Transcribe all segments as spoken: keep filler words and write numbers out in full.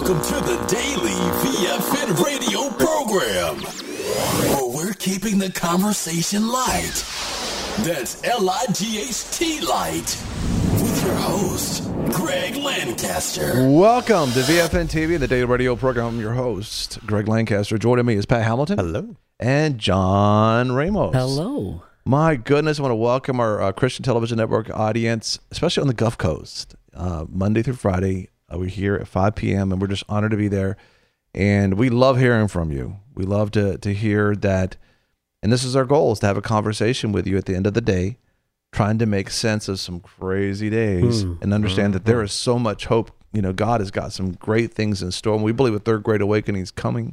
Welcome to the Daily V F N radio program, where we're keeping the conversation light. That's L I G H T light. With your host, Greg Lancaster. Welcome to V F N T V, the Daily Radio program. I'm your host, Greg Lancaster. Joining me is Pat Hamilton. Hello. And John Ramos. Hello. My goodness, I want to welcome our uh, Christian Television Network audience, especially on the Gulf Coast. Uh, Monday through Friday, uh, we're here at five p.m., and we're just honored to be there. And we love hearing from you. We love to to hear that, and this is our goal, is to have a conversation with you at the end of the day, trying to make sense of some crazy days mm. and understand mm. that there is so much hope. You know, God has got some great things in store, and we believe a third great awakening is coming.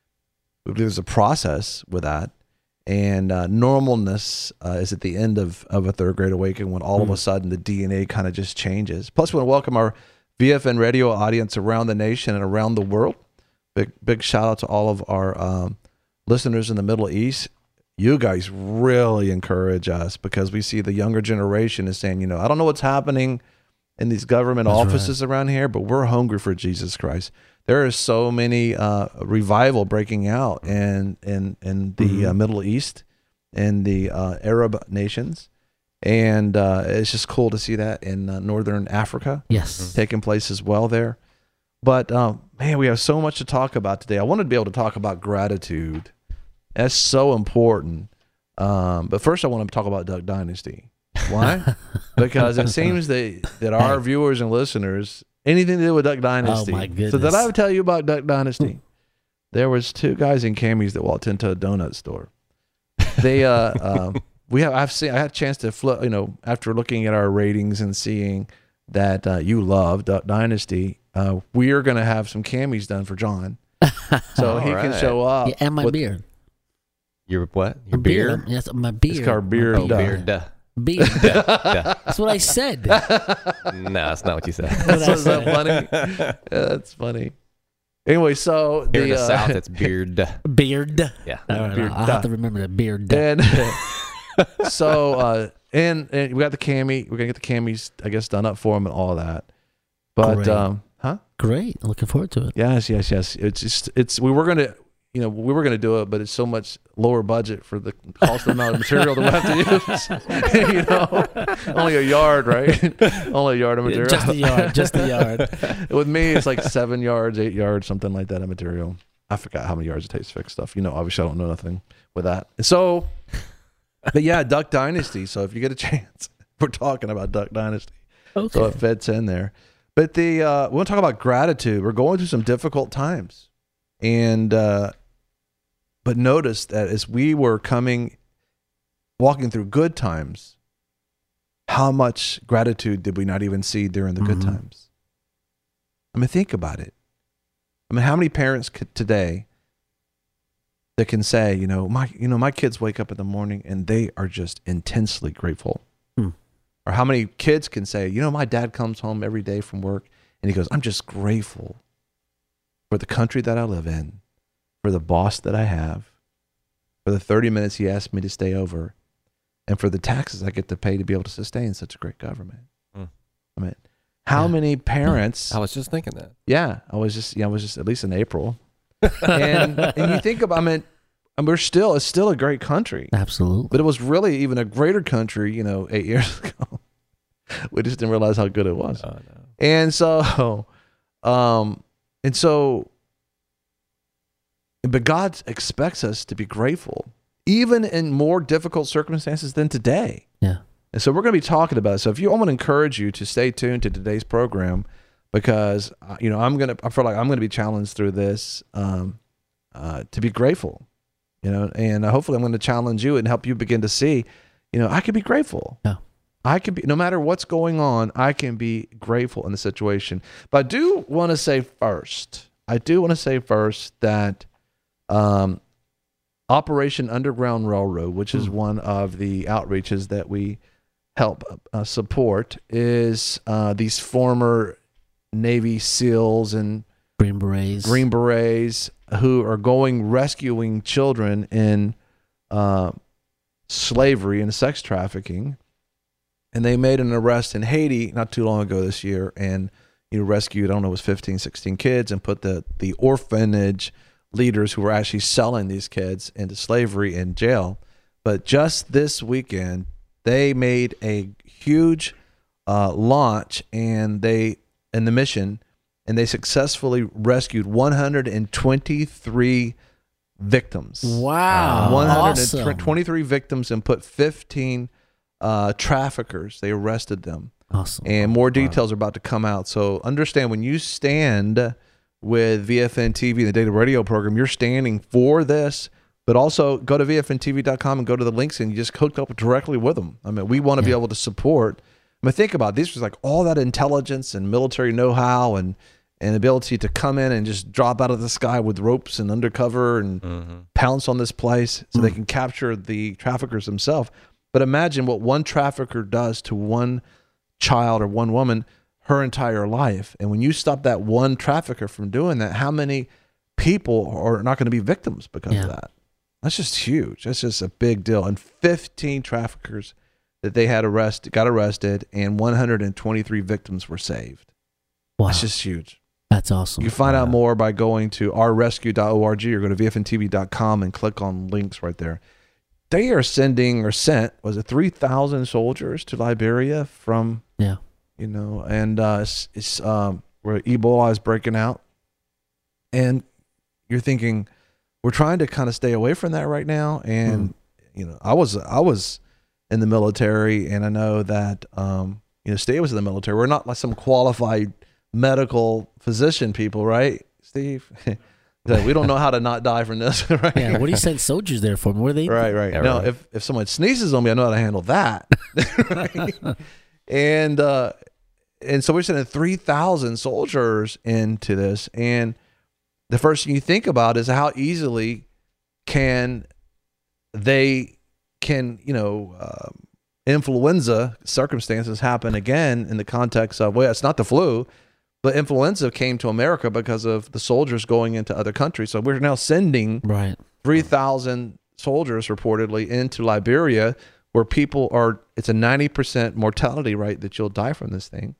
We believe there's a process with that. And uh, normalness uh, is at the end of, of a third great awakening when all mm. of a sudden the D N A kind of just changes. Plus, we want to welcome our V F N radio audience around the nation and around the world. Big big shout out to all of our um, listeners in the Middle East. You guys really encourage us because we see the younger generation is saying, you know, I don't know what's happening in these government That's offices right. around here, but we're hungry for Jesus Christ. There is so many uh, revival breaking out in in, in the mm-hmm. uh, Middle East and the uh, Arab nations, and uh, it's just cool to see that in uh, Northern Africa. Yes, taking place as well there. But um, man, we have so much to talk about today. I wanted to be able to talk about gratitude. That's so important. Um, but first, I want to talk about Duck Dynasty. Why? Because it seems that that our viewers and listeners. Anything to do with Duck Dynasty. Oh, my goodness. So did I tell you about Duck Dynasty? There was two guys in camis that walked into a donut store. They, uh, um, we have, I've seen, I had a chance to flip, you know, after looking at our ratings and seeing that uh, you love Duck Dynasty, uh, we are going to have some camis done for John. So he right. can show up. Yeah, and my with, beard. Your what? Your beard? beard? Yes, my beard. It's called beard. Oh, beard. Duh. Beard. That's what I said. No, that's not what you said. That's so funny. Yeah, that's funny. Anyway, so here the, in the uh, South, it's beard. Beard. Yeah. All right, beard. I'll have to remember that beard. And so, uh, and, and we got the cami. We're gonna get the camis, I guess, done up for them and all that. But, Great. um, huh? Great. Looking forward to it. Yes, yes, yes. It's just, it's. We were gonna. You know, we were going to do it, but it's so much lower budget for the cost amount of material that we have to use. You know, only a yard, right? Only a yard of material. Just a yard, just a yard. With me, it's like seven yards, eight yards, something like that of material. I forgot how many yards it takes to fix stuff. You know, obviously I don't know nothing with that. So, but yeah, Duck Dynasty. So if you get a chance, we're talking about Duck Dynasty. Okay. So it fits in there. But the uh, we want to talk about gratitude. We're going through some difficult times. And, uh, But notice that as we were coming, walking through good times, how much gratitude did we not even see during the mm-hmm. good times? I mean, think about it. I mean, how many parents could, today that can say, you know, my, you know, my kids wake up in the morning and they are just intensely grateful. Hmm. Or how many kids can say, you know, my dad comes home every day from work and he goes, I'm just grateful for the country that I live in, for the boss that I have, for the thirty minutes he asked me to stay over, and for the taxes I get to pay to be able to sustain such a great government. Mm. I mean, how yeah. many parents? I was just thinking that. Yeah, I was just, yeah, I was just at least in April, and and you think about, I mean, and we're still, it's still a great country, absolutely, but it was really even a greater country, you know, eight years ago. We just didn't realize how good it was, oh, no. and so, um, and so. But God expects us to be grateful, even in more difficult circumstances than today. Yeah. And so we're going to be talking about it. So if you, I want to encourage you to stay tuned to today's program because, uh, you know, I'm going to, I feel like I'm going to be challenged through this um, uh, to be grateful, you know, and uh, hopefully I'm going to challenge you and help you begin to see, you know, I can be grateful. Yeah. I can be, no matter what's going on, I can be grateful in the situation. But I do want to say first, I do want to say first that Um, Operation Underground Railroad, which is mm. one of the outreaches that we help uh, support, is uh, these former Navy SEALs and Green Berets, Green Berets who are going rescuing children in uh, slavery and sex trafficking. And they made an arrest in Haiti not too long ago this year, and you know, rescued, I don't know, it was fifteen, sixteen kids and put the, the orphanage leaders who were actually selling these kids into slavery in jail. But just this weekend, they made a huge uh, launch and they, in the mission, and they successfully rescued one hundred twenty-three victims. Wow. one hundred Awesome. twenty-three victims and put fifteen uh, traffickers. They arrested them. Awesome. And more details are about to come out. So understand, when you stand with V F N T V, the data radio program, you're standing for this, but also go to V F N T V dot com and go to the links and you just hook up directly with them. I mean, we want to Yeah. be able to support. I mean, think about it. This was like all that intelligence and military know-how and, and ability to come in and just drop out of the sky with ropes and undercover and Mm-hmm. pounce on this place so they can capture the traffickers themselves. But imagine what one trafficker does to one child or one woman her entire life. And when you stop that one trafficker from doing that, how many people are not going to be victims because Yeah. of that? That's just huge. That's just a big deal. And fifteen traffickers that they had arrested, got arrested, and one hundred twenty-three victims were saved. Wow. That's just huge. That's awesome. You can find out more by going to our rescue dot org or go to V F N T V dot com and click on links right there. They are sending or sent, was it three thousand soldiers to Liberia from, Yeah. you know, and uh, it's, it's um, where Ebola is breaking out. And you're thinking, we're trying to kind of stay away from that right now. And, Mm. you know, I was, I was in the military, and I know that, um, you know, Steve was in the military. We're not like some qualified medical physician people, right, Steve? Like, we don't know how to not die from this, right? Yeah. What do you send soldiers there for? What are they? Right, right. Yeah, no, right. if if someone sneezes on me, I know how to handle that. Right? And uh, and so we're sending three thousand soldiers into this, and the first thing you think about is how easily can they can you know um, influenza circumstances happen again in the context of, well, it's not the flu. But influenza came to America because of the soldiers going into other countries. So we're now sending Right. three thousand soldiers reportedly into Liberia, where people are, it's a ninety percent mortality rate that you'll die from this thing.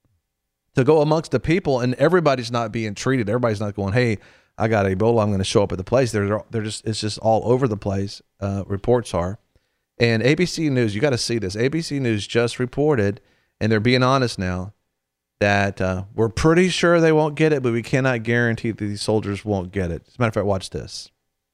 To go amongst the people, and everybody's not being treated. Everybody's not going, hey, I got Ebola, I'm going to show up at the place. They're, they're just, it's just all over the place, uh, reports are. And A B C News, you got to see this. A B C News just reported, and they're being honest now, that uh, we're pretty sure they won't get it, but we cannot guarantee that these soldiers won't get it. As a matter of fact, watch this.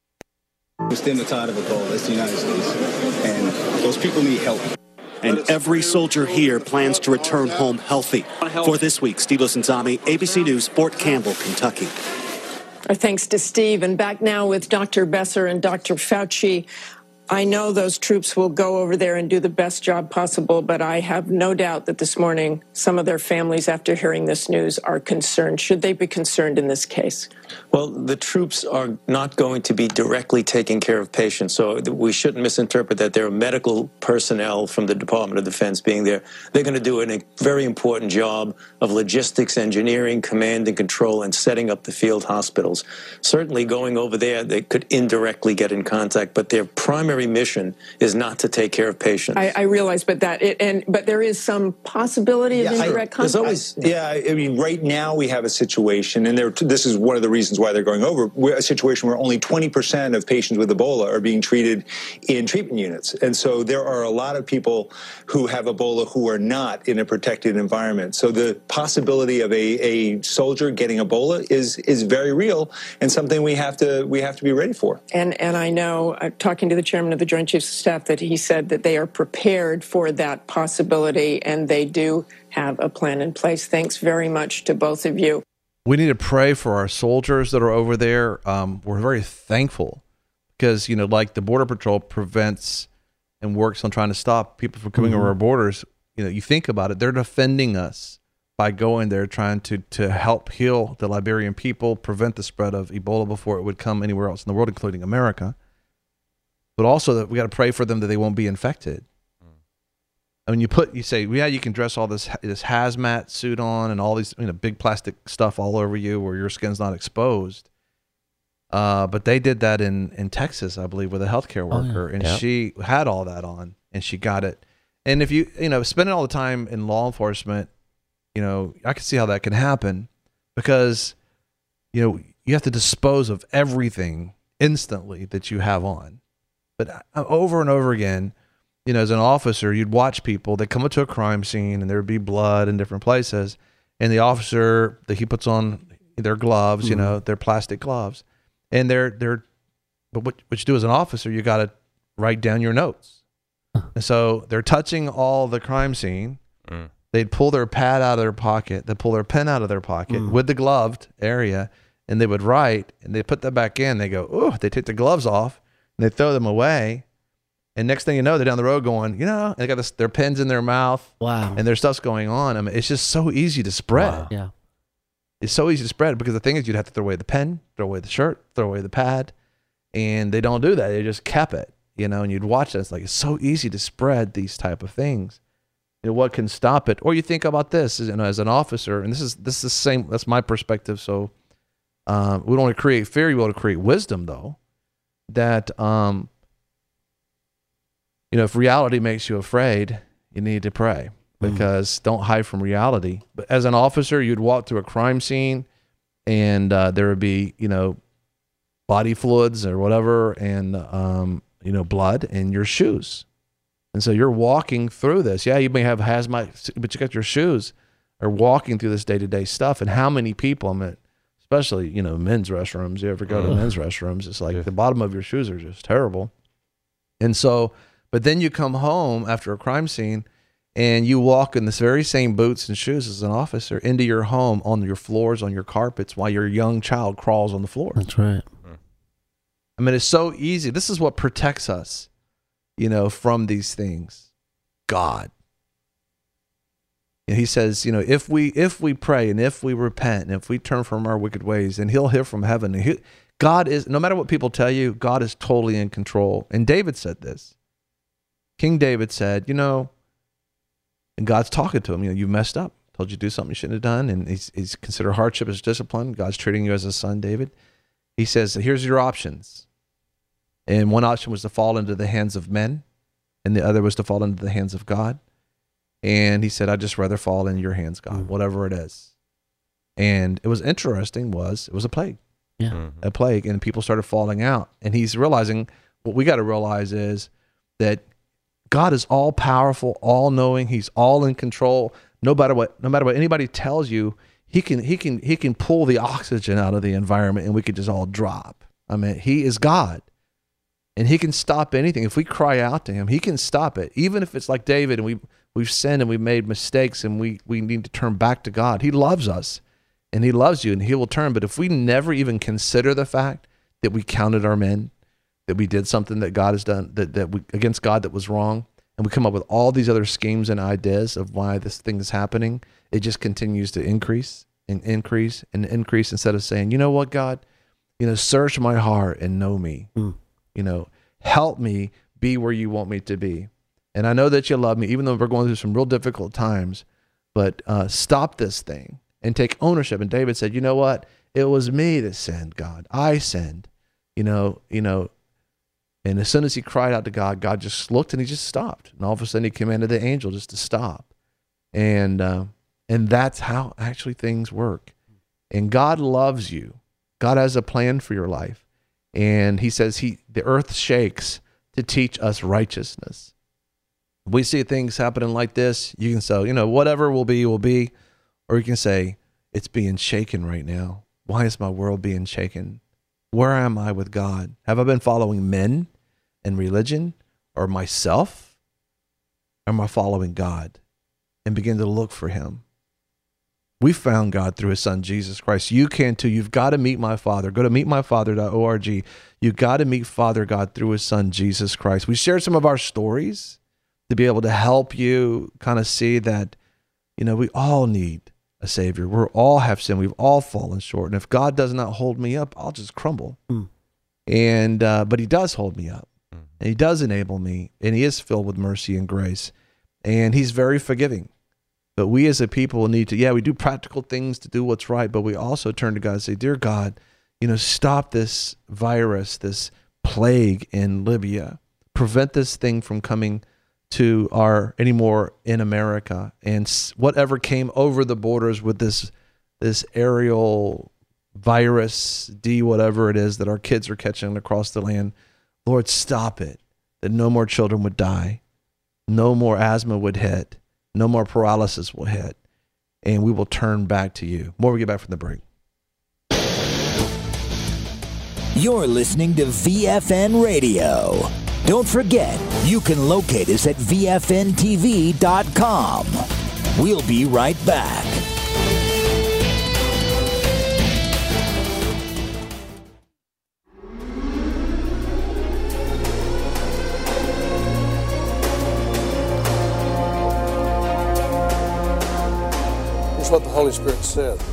We stand the tide of Ebola. It's the United States. And those people need help. And every soldier here plans to return home healthy. For this week, Steve Osunzami, A B C News, Fort Campbell, Kentucky. Our thanks to Steve. And back now with Doctor Besser and Doctor Fauci. I know those troops will go over there and do the best job possible, but I have no doubt that this morning some of their families, after hearing this news, are concerned. Should they be concerned in this case? Well, the troops are not going to be directly taking care of patients, so we shouldn't misinterpret that there are medical personnel from the Department of Defense being there. They're going to do a very important job of logistics, engineering, command and control, and setting up the field hospitals. Certainly going over there, they could indirectly get in contact, but their primary mission is not to take care of patients. I, I realize, but that it, and but there is some possibility of Yeah, I- indirect there's contact. always- Yeah, I mean, right now we have a situation, and there, this is one of the reasons why they're going over, we're a situation where only twenty percent of patients with Ebola are being treated in treatment units. And so there are a lot of people who have Ebola who are not in a protected environment. So the possibility of a, a soldier getting Ebola is is very real and something we have to we have to be ready for. And and I know, uh, talking to the chairman of the Joint Chiefs of Staff, that he said that they are prepared for that possibility, and they do have a plan in place. Thanks very much to both of you. We need to pray for our soldiers that are over there. Um, we're very thankful because, you know, like the Border Patrol prevents and works on trying to stop people from coming Mm-hmm. over our borders. You know, you think about it, they're defending us by going there, trying to, to help heal the Liberian people, prevent the spread of Ebola before it would come anywhere else in the world, including America. But also that we got to pray for them that they won't be infected. I mean, you put, you say, yeah, you can dress all this this hazmat suit on and all these, you know, big plastic stuff all over you where your skin's not exposed. Uh, but they did that in, in Texas, I believe, with a healthcare Oh, yeah. worker, and Yep. she had all that on, and she got it. And if you, you know, spending all the time in law enforcement, you know, I can see how that can happen because, you know, you have to dispose of everything instantly that you have on. But over and over again, you know, as an officer, you'd watch people that come up to a crime scene and there would be blood in different places. And the officer, that he puts on their gloves, you know, their plastic gloves. And they're, they're, but what, what you do as an officer, you got to write down your notes. And so they're touching all the crime scene. Mm. They'd pull their pad out of their pocket. They'd pull their pen out of their pocket mm. with the gloved area. And they would write and they put that back in. They go, oh, they take the gloves off and they throw them away. And next thing you know, they're down the road going, you know, and they got this, their pens in their mouth. Wow. And their stuff's going on. I mean, it's just so easy to spread. Wow. Yeah. It's so easy to spread because the thing is you'd have to throw away the pen, throw away the shirt, throw away the pad. And they don't do that. They just kept it, you know, and you'd watch it. It's like, it's so easy to spread these type of things. You know, what can stop it? Or you think about this, you know, as an officer, and this is, this is the same, that's my perspective. So um, we don't want to create fear. We want to create wisdom though, that, um, you know, if reality makes you afraid, you need to pray because mm. don't hide from reality. But as an officer, you'd walk through a crime scene and uh, there would be, you know, body fluids or whatever, and, um, you know, blood in your shoes. And so you're walking through this. Yeah, you may have hazmat, but you got your shoes are walking through this day-to-day stuff. And how many people, I mean, especially, you know, men's restrooms, you ever go to men's restrooms, it's like the bottom of your shoes are just terrible. And so, but then you come home after a crime scene and you walk in this very same boots and shoes as an officer into your home on your floors, on your carpets, while your young child crawls on the floor. That's right. I mean, it's so easy. This is what protects us, you know, from these things. God. And he says, you know, if we if we pray and if we repent and if we turn from our wicked ways, then he'll hear from heaven. And he, God is, no matter what people tell you, God is totally in control. And David said this. King David said, you know, and God's talking to him, you know, you messed up. Told you to do something you shouldn't have done. And he's, he's considered hardship as discipline. God's treating you as a son, David. He says, here's your options. And one option was to fall into the hands of men, and the other was to fall into the hands of God. And he said, I'd just rather fall in your hands, God, mm-hmm. whatever it is. And it was interesting was, it was a plague. Yeah. Mm-hmm. A plague, and people started falling out. And he's realizing, what we got to realize is that God is all powerful, all knowing. He's all in control. No matter what, no matter what anybody tells you, he can, he can, he can pull the oxygen out of the environment and we could just all drop. I mean, he is God. And he can stop anything. If we cry out to him, he can stop it. Even if it's like David and we, we've sinned and we've made mistakes and we, we need to turn back to God. He loves us and he loves you and he will turn. But if we never even consider the fact that we counted our men, that we did something that God has done, that, that we, against God that was wrong, and we come up with all these other schemes and ideas of why this thing is happening, it just continues to increase and increase and increase instead of saying, you know what, God, you know, search my heart and know me. Mm. You know, help me be where you want me to be. And I know that you love me, even though we're going through some real difficult times, but uh, stop this thing and take ownership. And David said, you know what? It was me that sinned, God. I sinned, you know, you know, and as soon as he cried out to God, God just looked and he just stopped. And all of a sudden he commanded the angel just to stop. And, uh, and that's how actually things work. And God loves you. God has a plan for your life. And he says he the earth shakes to teach us righteousness. We see things happening like this, you can say, you know, whatever will be, will be. Or you can say, it's being shaken right now. Why is my world being shaken? Where am I with God? Have I been following men and religion or myself? Or am I following God? And begin to look for him. We found God through his son, Jesus Christ. You can too. You've got to meet my Father. Go to meet my father dot org. You've got to meet Father God through his son, Jesus Christ. We shared some of our stories to be able to help you kind of see that, you know, we all need a Savior. We all have sinned. We've all fallen short. And if God does not hold me up, I'll just crumble. Mm. And uh, but he does hold me up. Mm. And he does enable me. And he is filled with mercy and grace. And he's very forgiving. But we as a people need to, yeah, we do practical things to do what's right, but we also turn to God and say, dear God, you know, stop this virus, this plague in Libya. Prevent this thing from coming to our anymore in America, and s- whatever came over the borders with this this aerial virus, D whatever it is that our kids are catching across the land, Lord, stop it. That no more children would die, no more asthma would hit, no more paralysis will hit, and we will turn back to you. More we get back from the break. You're listening to V F N Radio. Don't forget, you can locate us at V F N T V dot com. We'll be right back. Here's what the Holy Spirit said.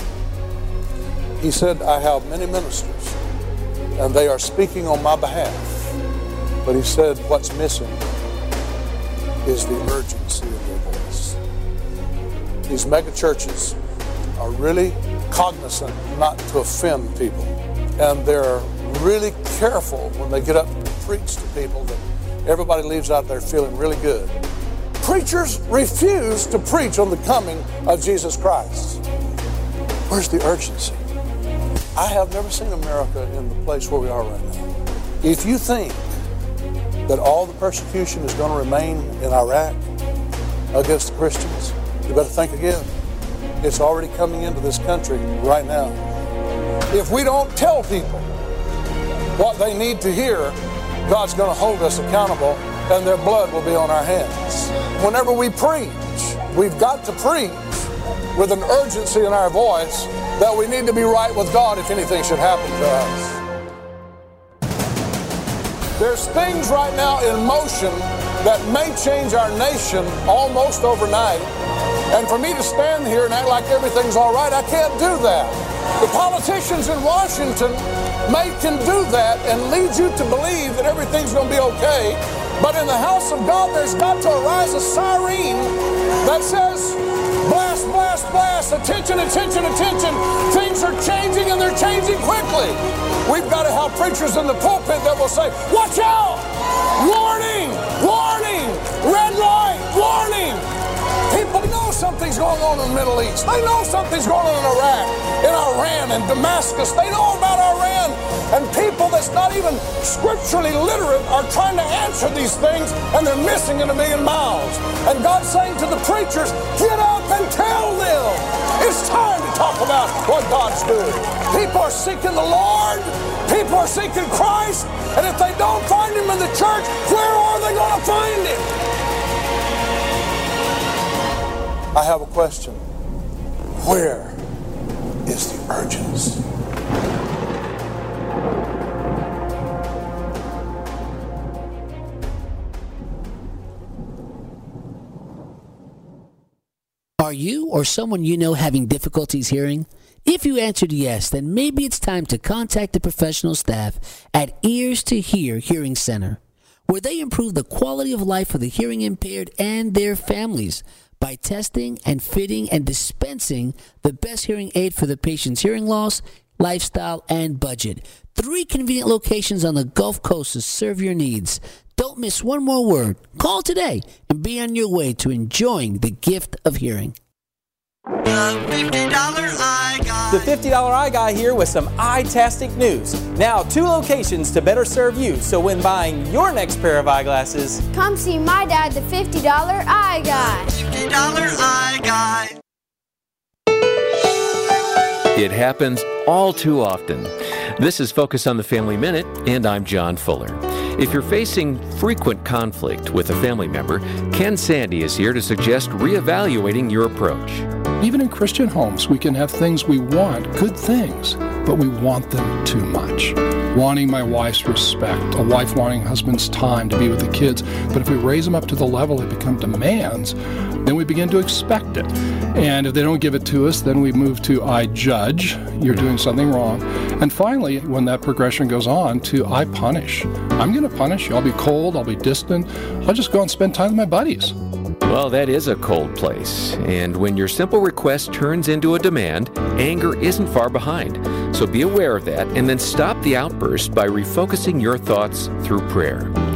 He said, I have many ministers, and they are speaking on my behalf. But he said, what's missing is the urgency of their voice. These mega churches are really cognizant not to offend people. And they're really careful when they get up to preach to people that everybody leaves out there feeling really good. Preachers refuse to preach on the coming of Jesus Christ. Where's the urgency? I have never seen America in the place where we are right now. If you think that all the persecution is going to remain in Iraq against the Christians, you better think again. It's already coming into this country right now. If we don't tell people what they need to hear, God's going to hold us accountable and their blood will be on our hands. Whenever we preach, we've got to preach with an urgency in our voice that we need to be right with God if anything should happen to us. There's things right now in motion that may change our nation almost overnight. And for me to stand here and act like everything's all right, I can't do that. The politicians in Washington may can do that and lead you to believe that everything's going to be okay. But in the house of God, there's got to arise a siren that says, blast, blast, blast, attention, attention, attention. Things are changing and they're changing quickly. We've got to have preachers in the pulpit that will say, watch out! Warning! Warning! Red light! Warning! People know something's going on in the Middle East. They know something's going on in Iraq, in Iran, and Damascus. They know about Iran. And people that's not even scripturally literate are trying to answer these things, and they're missing in a million miles. And God's saying to the preachers, get up and tell them. It's time to talk about what God's doing. People are seeking the Lord. People are seeking Christ. And if they don't find Him in the church, where are they going to find Him? I have a question. Where is the urgency? Are you or someone you know having difficulties hearing? If you answered yes, then maybe it's time to contact the professional staff at Ears to Hear Hearing Center, where they improve the quality of life for the hearing impaired and their families by testing and fitting and dispensing the best hearing aid for the patient's hearing loss, lifestyle, and budget. Three convenient locations on the Gulf Coast to serve your needs. Don't miss one more word. Call today and be on your way to enjoying the gift of hearing. The fifty dollar Eye Guy. The fifty dollar Eye Guy here with some eye-tastic news. Now, two locations to better serve you. So when buying your next pair of eyeglasses, come see my dad, the fifty dollar Eye Guy. fifty dollar Eye Guy. It happens all too often. This is Focus on the Family Minute, and I'm John Fuller. If you're facing frequent conflict with a family member, Ken Sandy is here to suggest reevaluating your approach. Even in Christian homes, we can have things we want, good things, but we want them too much. Wanting my wife's respect, a wife wanting husband's time to be with the kids, but if we raise them up to the level they become demands, then we begin to expect it. And if they don't give it to us, then we move to I judge, you're doing something wrong. And finally, when that progression goes on, to I punish. I'm going to punish you. I'll be cold, I'll be distant, I'll just go and spend time with my buddies. Well, that is a cold place. And when your simple request turns into a demand, anger isn't far behind. So be aware of that and then stop the outburst by refocusing your thoughts through prayer.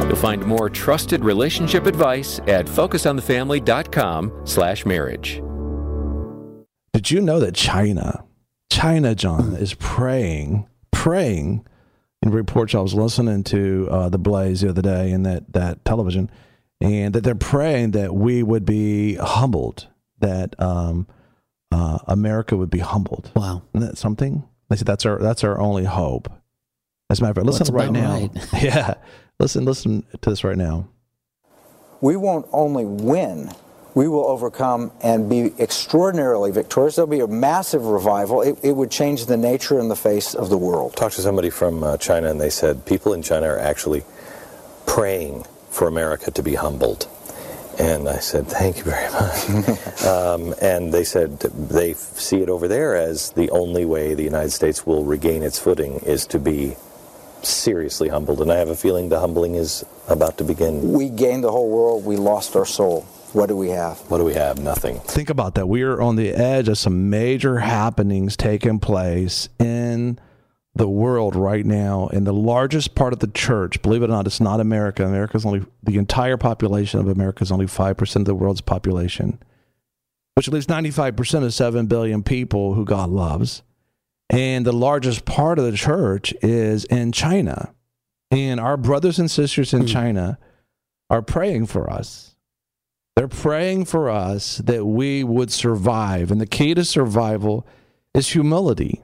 You'll find more trusted relationship advice at focusonthefamily.com slash marriage. Did you know that China, China, John, is praying, praying, in reports I was listening to uh, The Blaze the other day in that, that television, and that they're praying that we would be humbled, that um, uh, America would be humbled. Wow. Isn't that something? They said that's our, that's our only hope. As a matter of fact, listen That's right now. right. Yeah. Listen, listen to this right now. We won't only win, we will overcome and be extraordinarily victorious. There'll be a massive revival. It, it would change the nature and the face of the world. Talked to somebody from uh, China, and they said people in China are actually praying for America to be humbled. And I said, thank you very much. um, and they said they see it over there as the only way the United States will regain its footing is to be seriously humbled. And I have a feeling the humbling is about to begin. We gained the whole world. We lost our soul. What do we have? What do we have? Nothing. Think about that. We are on the edge of some major happenings taking place in the world right now. And the largest part of the church, believe it or not, it's not America. America's only, the entire population of America is only five percent of the world's population, which leaves ninety-five percent of seven billion people who God loves. And the largest part of the church is in China. And our brothers and sisters in China are praying for us. They're praying for us that we would survive. And the key to survival is humility.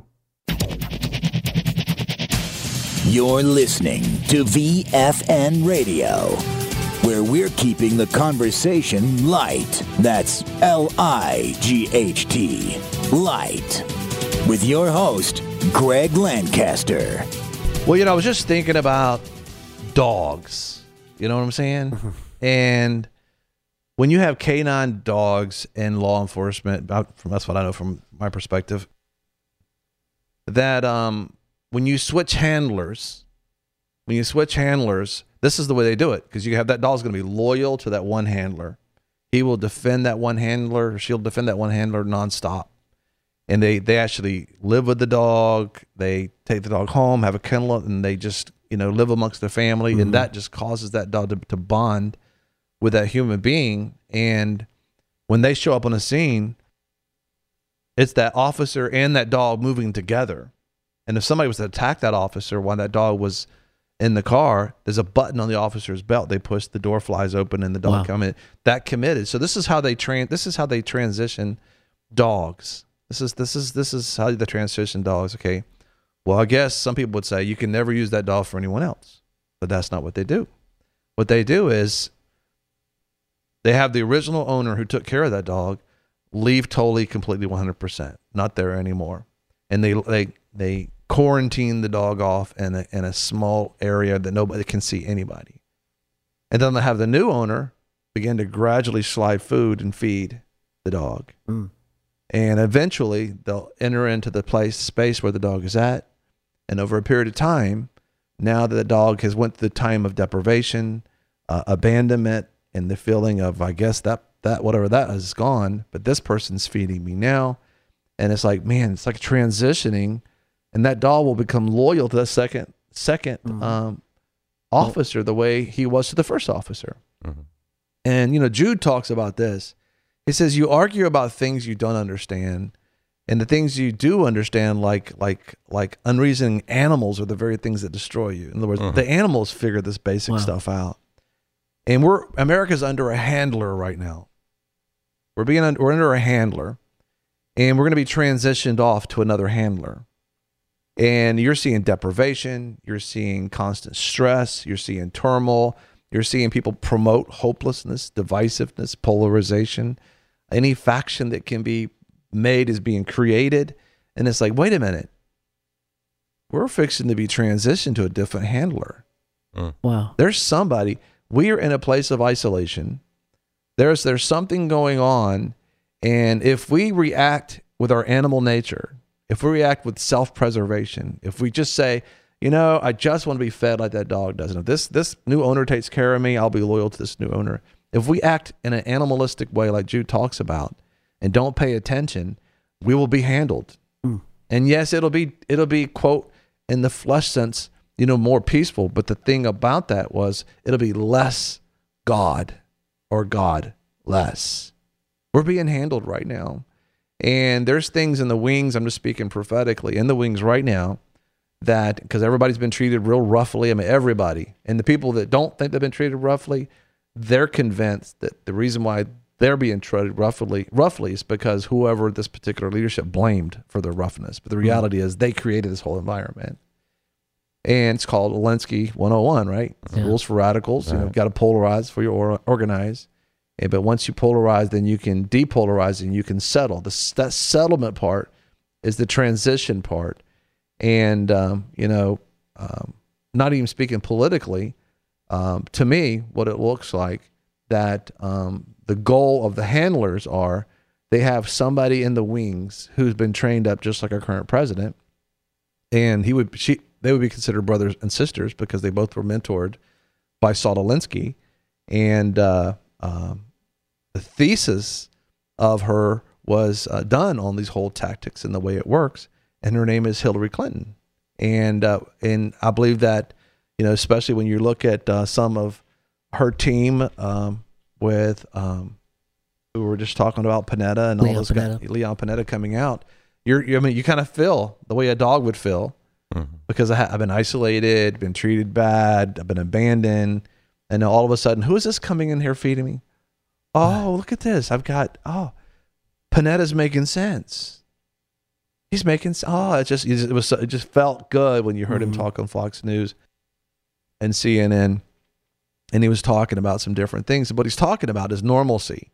You're listening to V F N Radio, where we're keeping the conversation light. That's L I G H T, light. With your host, Greg Lancaster. Well, you know, I was just thinking about dogs. You know what I'm saying? And when you have canine dogs in law enforcement, that's what I know from my perspective, that um, when you switch handlers, when you switch handlers, this is the way they do it, because you have that dog's going to be loyal to that one handler. He will defend that one handler, or she'll defend that one handler nonstop. And they, they actually live with the dog. They take the dog home, have a kennel, and they just, you know, live amongst their family. Mm-hmm. And that just causes that dog to, to bond with that human being. And when they show up on a scene, it's that officer and that dog moving together. And if somebody was to attack that officer while that dog was in the car, there's a button on the officer's belt. They push, the door flies open, and the dog wow. comes in. That committed. So this is how they train. This is how they transition dogs. This is this is this is how the transition dogs. Okay, well, I guess some people would say you can never use that dog for anyone else, but that's not what they do. What they do is they have the original owner who took care of that dog leave totally, completely, one hundred percent, not there anymore, and they they they quarantine the dog off in a in a small area that nobody can see anybody, and then they have the new owner begin to gradually slide food and feed the dog. Mm. And eventually they'll enter into the place, space where the dog is at. And over a period of time, now that the dog has went through the time of deprivation, uh, abandonment, and the feeling of, I guess that, that, whatever that is gone, but this person's feeding me now. And it's like, man, it's like transitioning, and that dog will become loyal to the second, second mm-hmm. um, officer the way he was to the first officer. Mm-hmm. And, you know, Jude talks about this. He says, you argue about things you don't understand, and the things you do understand, like like like unreasoning animals, are the very things that destroy you. In other words, mm-hmm. the animals figure this basic wow. stuff out. And we're America's under a handler right now. We're being under, we're under a handler, and we're going to be transitioned off to another handler. And you're seeing deprivation, you're seeing constant stress, you're seeing turmoil, you're seeing people promote hopelessness, divisiveness, polarization. Any faction that can be made is being created. And it's like, wait a minute. We're fixing to be transitioned to a different handler. Mm. Wow. There's somebody. We are in a place of isolation. There's there's something going on. And if we react with our animal nature, if we react with self-preservation, if we just say, you know, I just want to be fed like that dog does. If this, this new owner takes care of me, I'll be loyal to this new owner. If we act in an animalistic way like Jude talks about and don't pay attention, we will be handled. Mm. And yes, it'll be, it'll be, quote, in the flesh sense, you know, more peaceful. But the thing about that was it'll be less God or God less. We're being handled right now. And there's things in the wings, I'm just speaking prophetically, in the wings right now that, because everybody's been treated real roughly, I mean, everybody. And the people that don't think they've been treated roughly, they're convinced that the reason why they're being treated roughly, roughly is because whoever this particular leadership blamed for their roughness. But the reality mm-hmm. is they created this whole environment. And it's called Alinsky one oh one, right? Yeah. Rules for radicals. Right. You know, you've got to polarize for you or organize. And, but once you polarize, then you can depolarize and you can settle. The, that settlement part is the transition part. And, um, you know, um, not even speaking politically, um, to me, what it looks like that um, the goal of the handlers are they have somebody in the wings who's been trained up just like our current president. And he would, she, they would be considered brothers and sisters because they both were mentored by Saul Alinsky. And uh, um, the thesis of her was uh, done on these whole tactics and the way it works. And her name is Hillary Clinton. And uh, and I believe that, you know, especially when you look at uh, some of her team um, with, um, we were just talking about Panetta and all Leon those Panetta. guys, Leon Panetta coming out. You're, you, I mean, you kind of feel the way a dog would feel mm-hmm. because I ha- I've been isolated, been treated bad, I've been abandoned. And all of a sudden, who is this coming in here feeding me? Oh, look at this. I've got, oh, Panetta's making sense. He's making, oh, it just, it was, it just felt good when you heard mm-hmm. him talk on Fox News and C N N. And he was talking about some different things. What he's talking about is normalcy.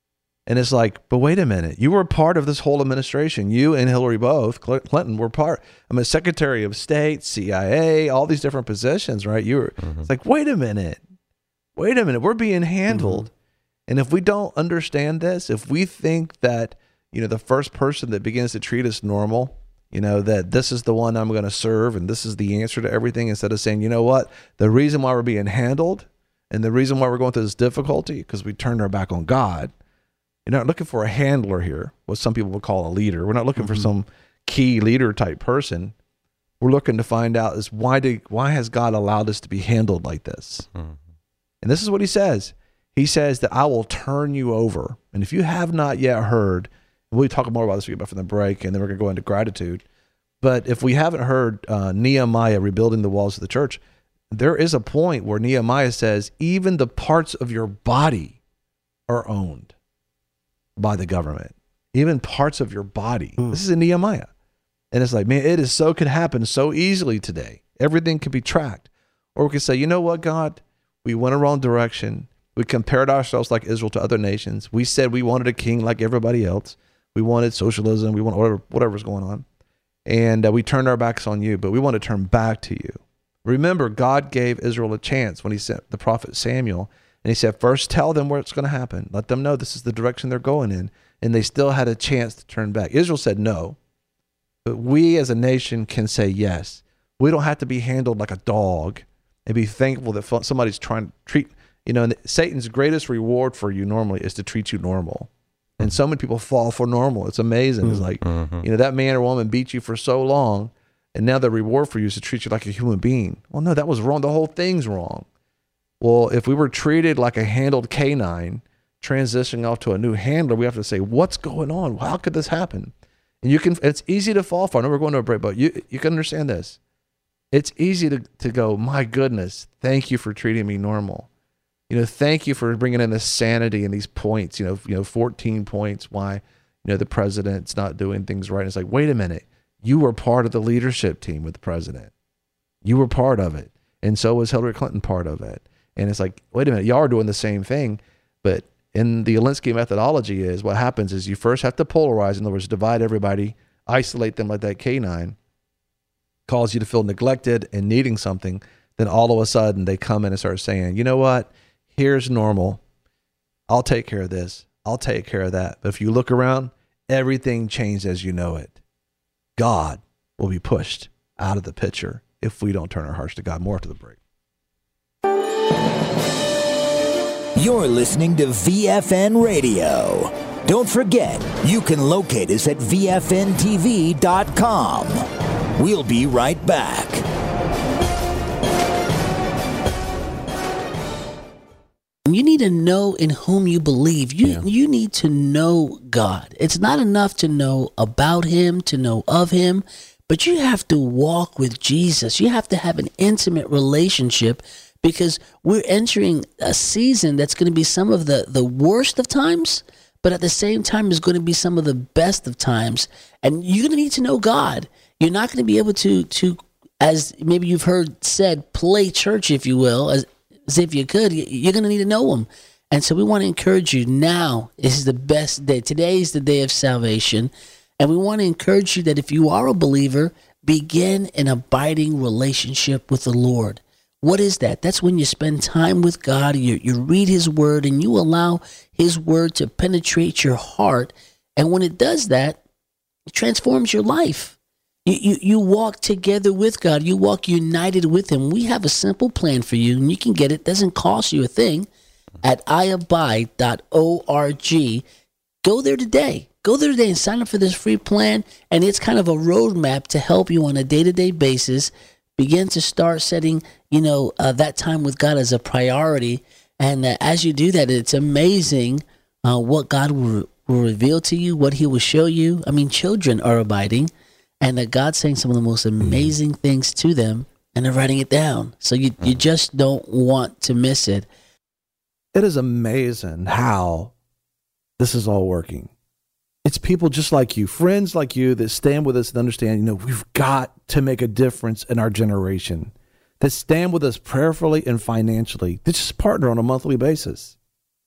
And it's like, but wait a minute. You were part of this whole administration. You and Hillary both, Clinton, were part. I'm a Secretary of State, C I A, all these different positions, right? You were, mm-hmm. it's like, wait a minute. Wait a minute. We're being handled. Mm-hmm. And if we don't understand this, if we think that, you know, the first person that begins to treat us normal, you know, that this is the one I'm going to serve and this is the answer to everything, instead of saying, you know what, the reason why we're being handled and the reason why we're going through this difficulty, because we turned our back on God. You're not looking for a handler here, what some people would call a leader. We're not looking mm-hmm. for some key leader type person. We're looking to find out is why did why has God allowed us to be handled like this? Mm-hmm. And this is what he says. He says that I will turn you over. And if you have not yet heard, we'll talk more about this week from the break, and then we're going to go into gratitude. But if we haven't heard uh, Nehemiah rebuilding the walls of the church, there is a point where Nehemiah says, even the parts of your body are owned by the government. Even parts of your body. Mm. This is in Nehemiah. And it's like, man, it is so could happen so easily today. Everything can be tracked. Or we could say, you know what, God? We went a wrong direction. We compared ourselves like Israel to other nations. We said we wanted a king like everybody else. We wanted socialism. We wanted whatever, whatever's going on. And uh, we turned our backs on you, but we want to turn back to you. Remember, God gave Israel a chance when he sent the prophet Samuel. And he said, first tell them where it's going to happen. Let them know this is the direction they're going in. And they still had a chance to turn back. Israel said no. But we as a nation can say yes. We don't have to be handled like a dog and be thankful that somebody's trying to treat, you know, Satan's greatest reward for you normally is to treat you normal. And so many people fall for normal. It's amazing. It's like, mm-hmm. you know, that man or woman beat you for so long, and now the reward for you is to treat you like a human being. Well, no, that was wrong. The whole thing's wrong. Well, if we were treated like a handled canine, transitioning off to a new handler, we have to say, what's going on? How could this happen? And you can, it's easy to fall for. I know we're going to a break, but you, you can understand this. It's easy to, to go, my goodness, thank you for treating me normal. You know, thank you for bringing in this sanity and these points, you know, you know, fourteen points why, you know, the president's not doing things right. And it's like, wait a minute, you were part of the leadership team with the president. You were part of it. And so was Hillary Clinton part of it. And it's like, wait a minute, y'all are doing the same thing. But in the Alinsky methodology is what happens is you first have to polarize, in other words, divide everybody, isolate them like that canine, cause you to feel neglected and needing something. Then all of a sudden they come in and start saying, you know what? Here's normal. I'll take care of this. I'll take care of that. But if you look around, everything changed as you know it. God will be pushed out of the picture if we don't turn our hearts to God. More after the break. You're listening to V F N Radio. Don't forget, you can locate us at V F N T V dot com. We'll be right back. You need to know in whom you believe. You Yeah. you need to know God. It's not enough to know about him, to know of him, but you have to walk with Jesus. You have to have an intimate relationship, because we're entering a season that's going to be some of the, the worst of times, but at the same time is going to be some of the best of times. And you're going to need to know God. You're not going to be able to, to, as maybe you've heard said, play church, if you will, as, as if you could. You're going to need to know him. And so we want to encourage you now. This is the best day. Today is the day of salvation. And we want to encourage you that if you are a believer, begin an abiding relationship with the Lord. What is that? That's when you spend time with God, you, you read his word, and you allow his word to penetrate your heart. And when it does that, it transforms your life. You, you, you walk together with God. You walk united with him. We have a simple plan for you, and you can get it. It doesn't cost you a thing at i abide dot org. Go there today. Go there today and sign up for this free plan. And it's kind of a roadmap to help you on a day-to-day basis begin to start setting, you know, uh, that time with God as a priority. And uh, as you do that, it's amazing uh, what God will, will reveal to you, what he will show you. I mean, children are abiding, and that God's saying some of the most amazing things to them, and they're writing it down. So you, you just don't want to miss it. It is amazing how this is all working. It's people just like you, friends like you, that stand with us and understand, you know, we've got to make a difference in our generation, that stand with us prayerfully and financially, that just partner on a monthly basis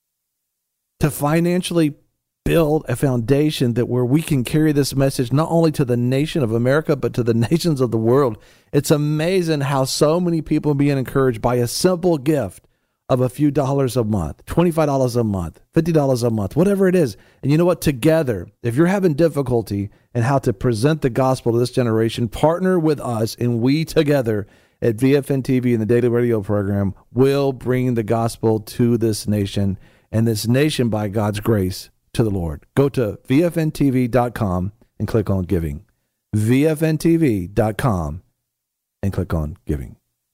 to financially build a foundation that where we can carry this message not only to the nation of America, but to the nations of the world. It's amazing how so many people are being encouraged by a simple gift of a few dollars a month, twenty-five dollars a month, fifty dollars a month, whatever it is. And you know what? Together, if you're having difficulty in how to present the gospel to this generation, partner with us, and we together at V F N T V and the Daily Radio Program will bring the gospel to this nation, and this nation, by God's grace, to the Lord. Go to V F N T V dot com and click on giving. V F N T V dot com and click on giving.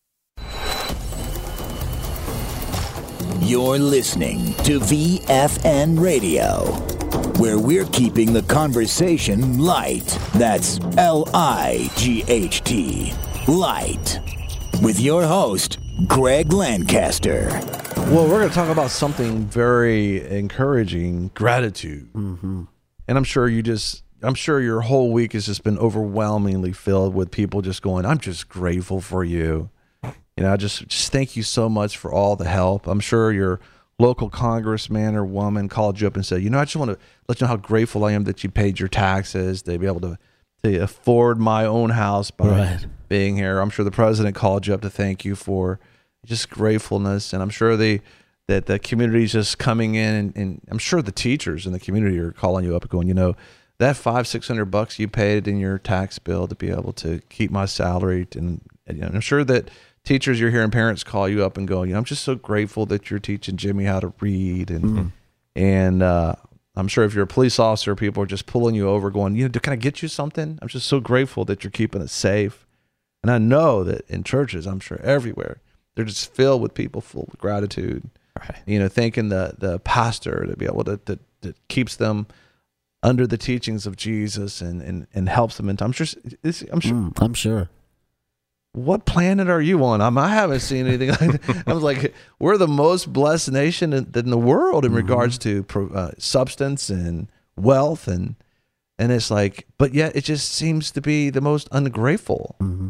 You're listening to V F N Radio, where we're keeping the conversation light. That's L I G H T, light. With your host, Greg Lancaster. Well, we're going to talk about something very encouraging, gratitude. Mm-hmm. And I'm sure you just, I'm sure your whole week has just been overwhelmingly filled with people just going, I'm just grateful for you. You know, I just, just thank you so much for all the help. I'm sure your local congressman or woman called you up and said, you know, I just want to let you know how grateful I am that you paid your taxes, to be able to, to afford my own house by Right. being here. I'm sure the president called you up to thank you for just gratefulness. And I'm sure the, that the community is just coming in, and, and I'm sure the teachers in the community are calling you up and going, you know, that five, six hundred bucks you paid in your tax bill to be able to keep my salary. And, and I'm sure that teachers, you're hearing parents call you up and go, you know, I'm just so grateful that you're teaching Jimmy how to read. And, Mm-hmm. and, uh, I'm sure if you're a police officer, people are just pulling you over going, you know, can I get you something? I'm just so grateful that you're keeping it safe. And I know that in churches, I'm sure everywhere, they're just filled with people full of gratitude, Right. you know, thanking the, the pastor to be able to, that, that keeps them under the teachings of Jesus and, and, and helps them. And I'm sure, it's, I'm sure, Mm, I'm sure. what planet are you on? I'm, I haven't seen anything like that. I was like, we're the most blessed nation in, in the world in mm-hmm. regards to uh, substance and wealth. And, and it's like, but yet it just seems to be the most ungrateful. Mm-hmm.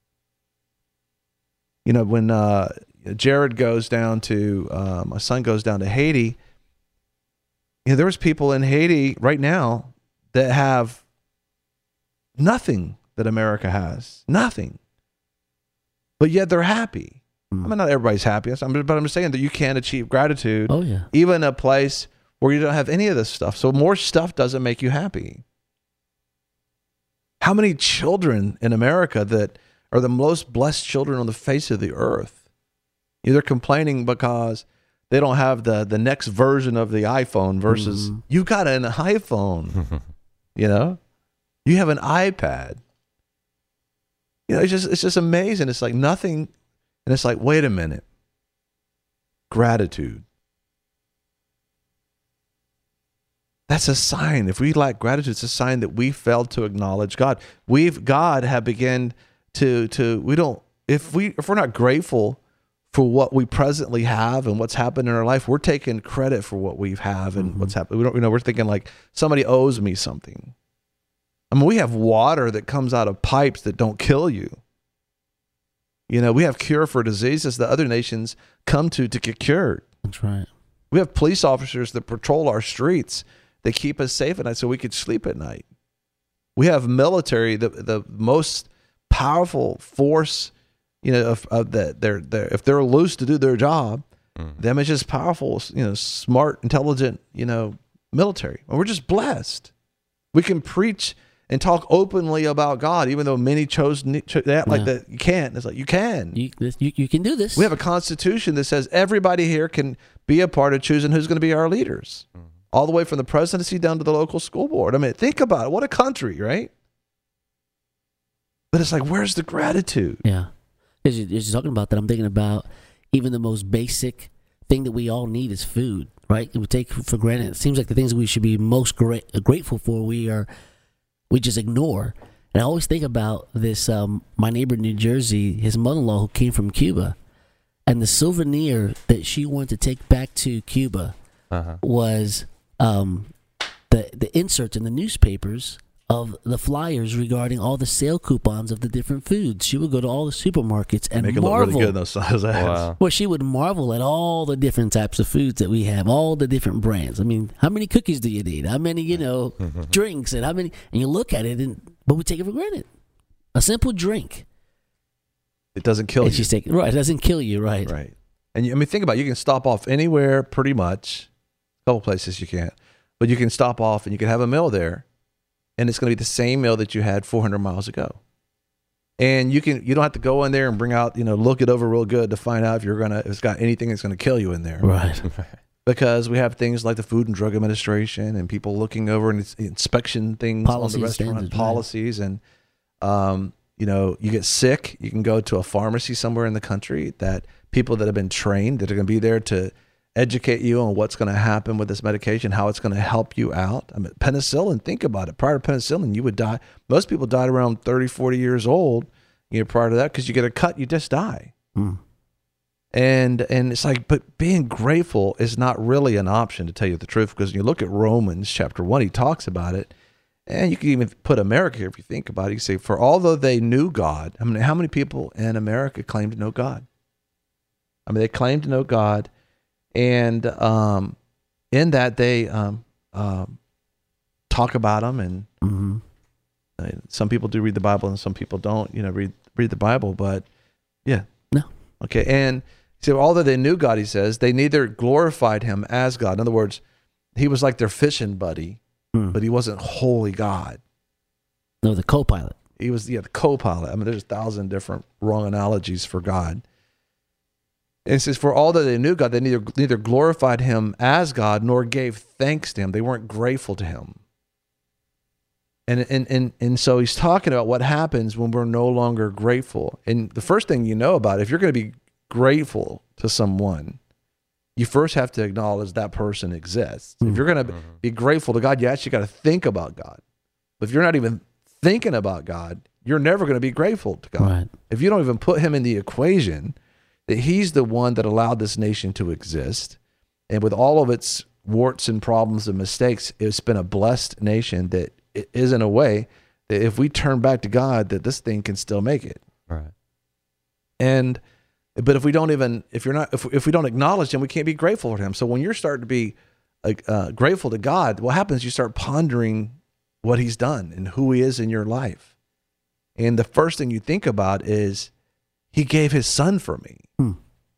You know, when uh, Jared goes down to, uh, my son goes down to Haiti, you know, there's people in Haiti right now that have nothing that America has, nothing. But yet they're happy. Mm. I mean, not everybody's happy, but I'm just saying that you can achieve gratitude, oh, yeah. even in a place where you don't have any of this stuff. So more stuff doesn't make you happy. How many children in America that are the most blessed children on the face of the earth? They're complaining because they don't have the, the next version of the iPhone versus mm. you got an iPhone, you know, you have an iPad. You know, it's just it's just amazing. It's like nothing, and it's like, wait a minute. Gratitude. That's a sign. If we lack gratitude, it's a sign that we failed to acknowledge God. We've God have begun to to we don't if we if we're not grateful for what we presently have and what's happened in our life, we're taking credit for what we have and mm-hmm. what's happened. We don't, you know, we're thinking like somebody owes me something. I mean, we have water that comes out of pipes that don't kill you. You know, we have cure for diseases that other nations come to to get cured. That's right. We have police officers that patrol our streets that keep us safe at night so we could sleep at night. We have military, the the most powerful force, you know, of, of that they're, they're if they're loose to do their job, mm. them is just powerful, you know, smart, intelligent, you know, military. And we're just blessed. We can preach and talk openly about God, even though many chose to act like Yeah. that. You can't. It's like you can. You, you you can do this. We have a constitution that says everybody here can be a part of choosing who's going to be our leaders, mm. all the way from the presidency down to the local school board. I mean, think about it. What a country, right? But it's like, where's the gratitude? Yeah. As, you, as you're talking about that, I'm thinking about even the most basic thing that we all need is food, right? We take for granted. It seems like the things that we should be most gra- grateful for, we are we just ignore. And I always think about this. Um, my neighbor in New Jersey, his mother-in-law who came from Cuba, and the souvenir that she wanted to take back to Cuba uh-huh. was um, the the inserts in the newspapers of the flyers regarding all the sale coupons of the different foods. She would go to all the supermarkets and Make it marvel. look really good in those size ads. Wow. Well, she would marvel at all the different types of foods that we have, all the different brands. I mean, how many cookies do you need? How many, you know, drinks, and how many? And you look at it, and but we take it for granted. A simple drink. It doesn't kill and you. She's taking right. It doesn't kill you, right? Right. And you, I mean, think about it. You can stop off anywhere, pretty much. A couple places you can't, but you can stop off and you can have a meal there. And it's going to be the same meal that you had four hundred miles ago. And you can you don't have to go in there and bring out, you know, look it over real good to find out if you're going to, if it's got anything that's going to kill you in there. Right. Because we have things like the Food and Drug Administration and people looking over and inspection things Policies, on the restaurant standards, policies. Right. And, um, you know, you get sick, you can go to a pharmacy somewhere in the country that people that have been trained that are going to be there to educate you on what's going to happen with this medication, how it's going to help you out. I mean, penicillin, think about it. Prior to penicillin, you would die. Most people died around thirty, forty years old, you know, prior to that, because you get a cut, you just die. Mm. And and it's like, but being grateful is not really an option, to tell you the truth, because you look at Romans chapter one, he talks about it. And you can even put America here if you think about it. You say, for although they knew God, I mean, how many people in America claim to know God? I mean, they claim to know God. And um, in that, they um, um, talk about them, and mm-hmm. uh, some people do read the Bible, and some people don't. You know, read read the Bible, but yeah, no, okay. And so, although they knew God, he says they neither glorified Him as God. In other words, He was like their fishing buddy, mm. but He wasn't wholly God. No, the co-pilot. He was yeah the co-pilot. I mean, there's a thousand different wrong analogies for God. And it says, for all that they knew God, they neither neither glorified Him as God nor gave thanks to Him. They weren't grateful to Him. And and and and so he's talking about what happens when we're no longer grateful. And the first thing you know about it, if you're going to be grateful to someone, you first have to acknowledge that person exists. Mm-hmm. If you're going to be grateful to God, you actually got to think about God. But if you're not even thinking about God, you're never going to be grateful to God. Right. If you don't even put Him in the equation, that He's the one that allowed this nation to exist. And with all of its warts and problems and mistakes, it's been a blessed nation that it is, in a way, that if we turn back to God, that this thing can still make it. Right. And, but if we don't even, if you're not, if, if we don't acknowledge Him, we can't be grateful for Him. So when you're starting to be uh, uh, grateful to God, what happens, you start pondering what He's done and who He is in your life. And the first thing you think about is, He gave His Son for me. Hmm.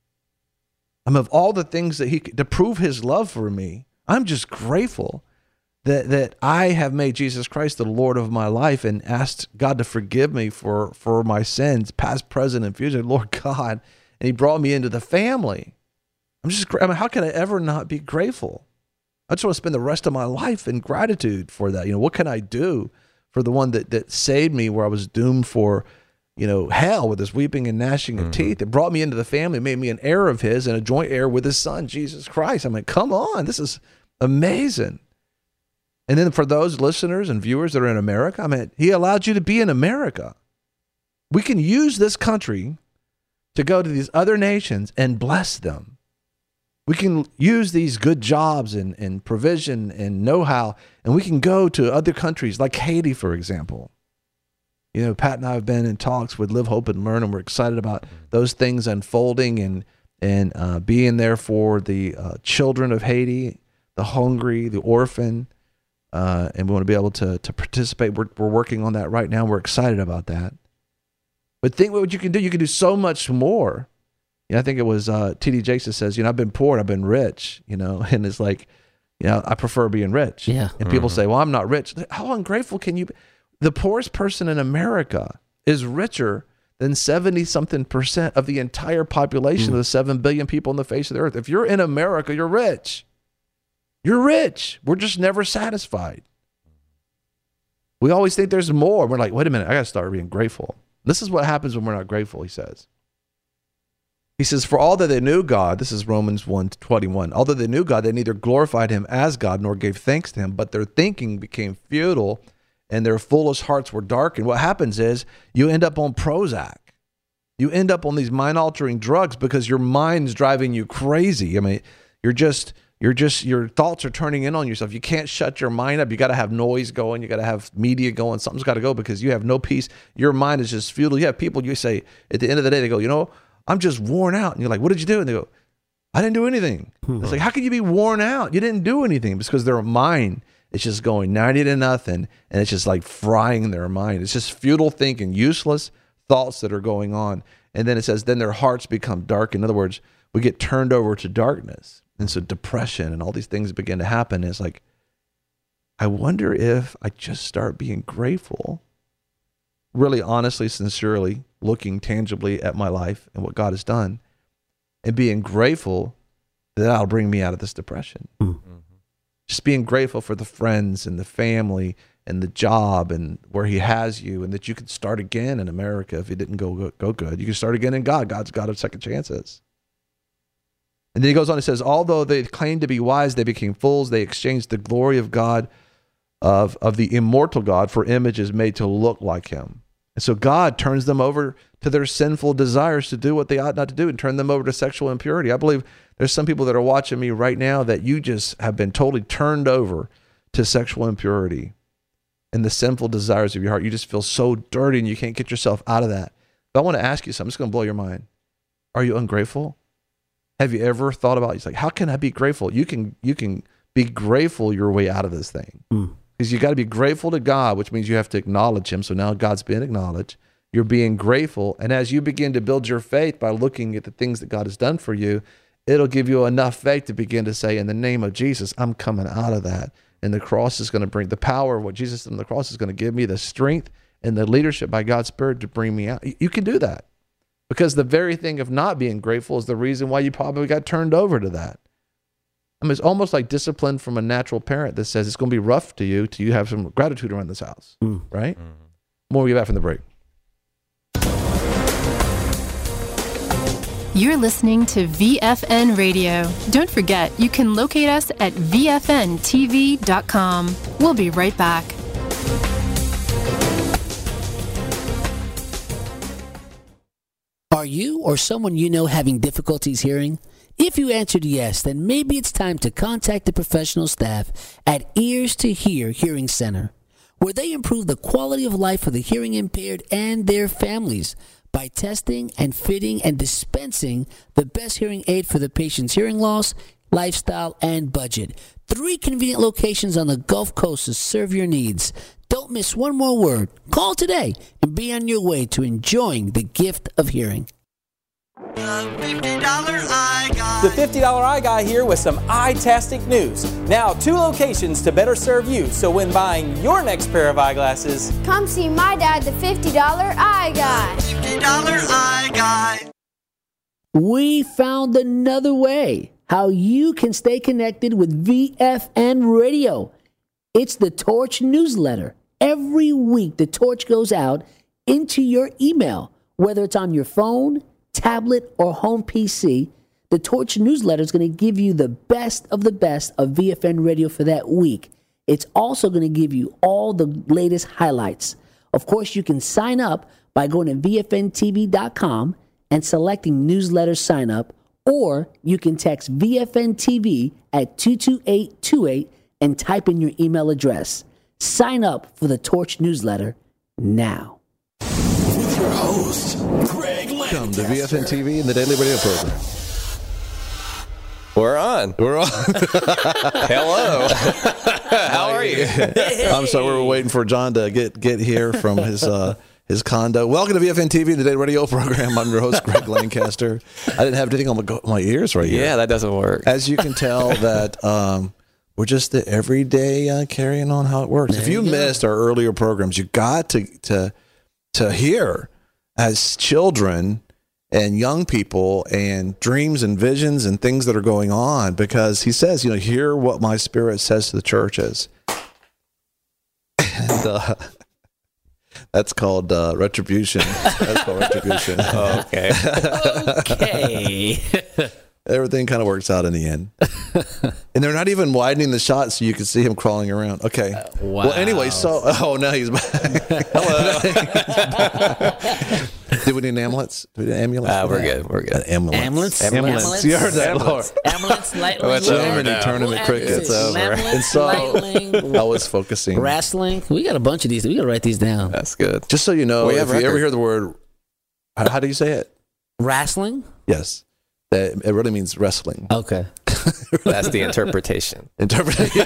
I mean, of all the things that He to prove His love for me, I'm just grateful that that I have made Jesus Christ the Lord of my life and asked God to forgive me for for my sins, past, present, and future. Lord God, and He brought me into the family. I'm just, I mean, how can I ever not be grateful? I just want to spend the rest of my life in gratitude for that. You know, what can I do for the one that that saved me where I was doomed for, you know, hell with this weeping and gnashing of mm-hmm. teeth? It brought me into the family, made me an heir of His and a joint heir with His Son, Jesus Christ. I mean, come on, this is amazing. And then for those listeners and viewers that are in America, I mean, he allowed you to be in America. We can use this country to go to these other nations and bless them. We can use these good jobs and, and provision and know-how, and we can go to other countries like Haiti, for example. You know, Pat and I have been in talks with Live, Hope, and Learn, and we're excited about those things unfolding and and uh, being there for the uh, children of Haiti, the hungry, the orphan, uh, and we want to be able to to participate. We're we're working on that right now. We're excited about that. But think what you can do. You can do so much more. You know, I think it was uh, T D Jakes that says, you know, I've been poor and I've been rich, you know, and it's like, you know, I prefer being rich. Yeah. And people Mm-hmm. say, well, I'm not rich. How ungrateful can you be? The poorest person in America is richer than seventy something percent of the entire population Mm. of the seven billion people on the face of the earth. If you're in America, you're rich. You're rich. We're just never satisfied. We always think there's more. We're like, wait a minute, I got to start being grateful. This is what happens when we're not grateful, he says. He says, for all that they knew God, this is Romans one twenty-one, although they knew God, they neither glorified him as God nor gave thanks to him, but their thinking became futile and their foolish hearts were darkened. What happens is you end up on Prozac. You end up on these mind-altering drugs because your mind's driving you crazy. I mean, you're just, you're just, your thoughts are turning in on yourself. You can't shut your mind up. You got to have noise going. You got to have media going. Something's got to go because you have no peace. Your mind is just futile. You have people, you say, at the end of the day, they go, you know, I'm just worn out. And you're like, what did you do? And they go, I didn't do anything. It's like, how can you be worn out? You didn't do anything. It's because their mind is just going ninety to nothing. And it's just like frying their mind. It's just futile thinking, useless thoughts that are going on. And then it says, then their hearts become dark. In other words, we get turned over to darkness. And so depression and all these things begin to happen. And it's like, I wonder if I just start being grateful, really honestly, sincerely, looking tangibly at my life and what God has done, and being grateful that that'll bring me out of this depression. Mm-hmm. Just being grateful for the friends and the family and the job and where he has you, and that you can start again in America if it didn't go, go, go good. You can start again in God. God's got a second chances. And then he goes on and says, although they claimed to be wise, they became fools. They exchanged the glory of God, of, of the immortal God, for images made to look like him. And so God turns them over to their sinful desires to do what they ought not to do and turn them over to sexual impurity. I believe there's some people that are watching me right now that you just have been totally turned over to sexual impurity and the sinful desires of your heart. You just feel so dirty and you can't get yourself out of that. But I want to ask you something. It's going to blow your mind. Are you ungrateful? Have you ever thought about it? It's like, how can I be grateful? You can you can be grateful your way out of this thing. Mm. Because you got to be grateful to God, which means you have to acknowledge him. So now God's been acknowledged. You're being grateful. And as you begin to build your faith by looking at the things that God has done for you, it'll give you enough faith to begin to say, in the name of Jesus, I'm coming out of that. And the cross is going to bring the power of what Jesus did on the cross is going to give me the strength and the leadership by God's Spirit to bring me out. You can do that. Because the very thing of not being grateful is the reason why you probably got turned over to that. I mean, it's almost like discipline from a natural parent that says it's going to be rough to you till you have some gratitude around this house, mm. right? Mm-hmm. More, we get back from the break. You're listening to V F N Radio. Don't forget, you can locate us at V F N T V dot com. We'll be right back. Are you or someone you know having difficulties hearing? If you answered yes, then maybe it's time to contact the professional staff at Ears to Hear Hearing Center, where they improve the quality of life for the hearing impaired and their families by testing and fitting and dispensing the best hearing aid for the patient's hearing loss, lifestyle, and budget. Three convenient locations on the Gulf Coast to serve your needs. Don't miss one more word. Call today and be on your way to enjoying the gift of hearing. The fifty dollar Eye Guy. The fifty dollar Eye Guy here with some eye-tastic news. Now, two locations to better serve you, so when buying your next pair of eyeglasses, come see my dad, the fifty dollar Eye Guy. The fifty dollar Eye Guy. We found another way how you can stay connected with V F N Radio. It's the Torch newsletter. Every week, the Torch goes out into your email, whether it's on your phone, tablet, or home P C. The Torch newsletter is going to give you the best of the best of V F N Radio for that week. It's also going to give you all the latest highlights. Of course, you can sign up by going to V F N T V dot com and selecting newsletter sign up, or you can text V F N T V at two two eight two eight and type in your email address. Sign up for the Torch newsletter now. With your host, Greg Lancaster. Welcome to V F N T V and the Daily Radio Program. We're on. We're on. Hello. How are you? I'm sorry, we were waiting for John to get get here from his uh, his condo. Welcome to V F N T V, the Daily Radio Program. I'm your host, Greg Lancaster. I didn't have anything on my, my ears right here. Yeah, that doesn't work. As you can tell, that um, we're just the everyday uh, carrying on how it works. There if you, you missed our earlier programs, you got to to to hear as children and young people and dreams and visions and things that are going on, because he says, you know, hear what my spirit says to the churches. And uh, that's called uh, retribution. That's called retribution. Oh, okay. Okay. Everything kind of works out in the end. And they're not even widening the shot so you can see him crawling around. Okay. Uh, wow. Well, anyway, so, oh, now he's back. Hello. Do we need amulets? Do we need amulets? Uh, we're good. We're good. An ambulance. Ambulance? Ambulance. Ambulance? You heard that, Lord. Ambulance, lightning, What's over Germany now? tournament cricket. Ambulance, It's over. ambulance, And so lightning, I was focusing. wrestling. We got a bunch of these. We got to write these down. That's good. Just so you know, We if have you ever record. hear the word, how, how do you say it? Wrestling? Yes. That it really means wrestling. Okay. That's the interpretation. Interpretation.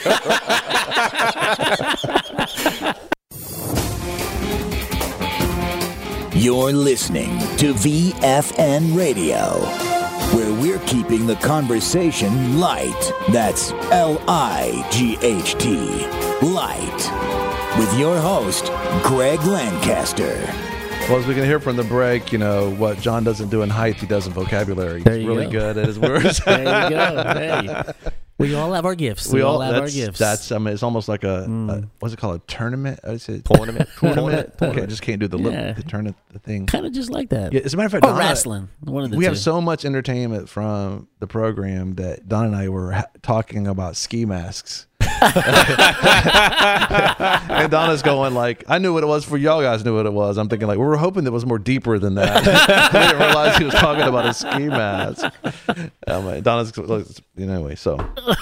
You're listening to V F N Radio, where we're keeping the conversation light. That's L I G H T, light. With your host, Greg Lancaster. Well, as we can hear from the break, you know, what John doesn't do in height, he does in vocabulary. There He's you really go. good at his words. There you go. Hey. We all have our gifts. We, all have our that's, gifts. That's, I mean, it's almost like a, Mm. a what's it called? A tournament? I say Tournament. Tournament. Tournament. Okay, I just can't do the lip, Yeah. the turn the thing. kind of just like that. Yeah, as a matter of fact, or Donna- wrestling. One of the we two. have so much entertainment from the program that Don and I were ha- talking about ski masks. And Donna's going like, I knew what it was for y'all guys knew what it was. I'm thinking like, we were hoping it was more deeper than that. I didn't realize he was talking about a ski mask. Um, Donna's, you know, anyway, so,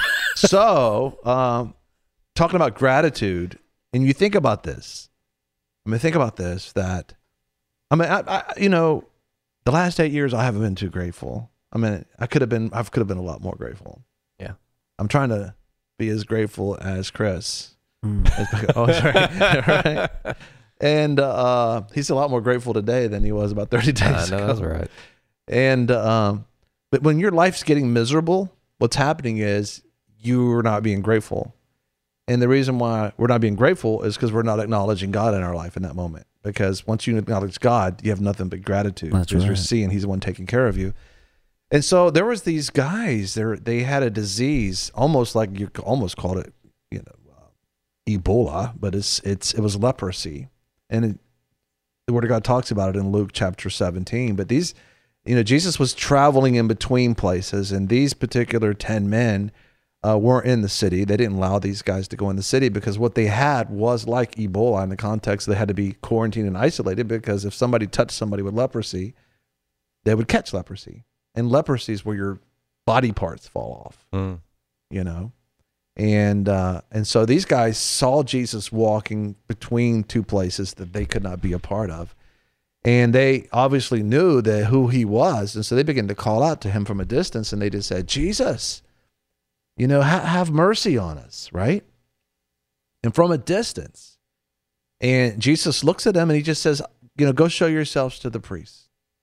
so, um, talking about gratitude, and you think about this, I mean, think about this, that, I mean, I, I, you know, the last eight years, I haven't been too grateful. I mean, I could have been, I could have been a lot more grateful. Yeah. I'm trying to be as grateful as Chris. Mm. As- oh, right. right. And uh, he's a lot more grateful today than he was about thirty days I know, ago. that's right. And, um, but when your life's getting miserable, what's happening is you're not being grateful. And the reason why we're not being grateful is because we're not acknowledging God in our life in that moment. Because once you acknowledge God, you have nothing but gratitude. That's because you're right. seeing He's the one taking care of you. And so there was these guys. There they had a disease, almost like you almost called it, you know, uh, Ebola, but it's it's it was leprosy. And it, the Word of God talks about it in Luke chapter seventeen. But these, you know, Jesus was traveling in between places, and these particular ten men uh, weren't in the city. They didn't allow these guys to go in the city because what they had was like Ebola in the context they had to be quarantined and isolated, because if somebody touched somebody with leprosy, they would catch leprosy. And leprosy is where your body parts fall off, Mm. you know? And uh, and so these guys saw Jesus walking between two places that they could not be a part of. And they obviously knew that who he was. And so they began to call out to him from a distance, and they just said, Jesus, you know, ha- have mercy on us, right? And from a distance. And Jesus looks at them and he just says, you know, go show yourselves to the priests.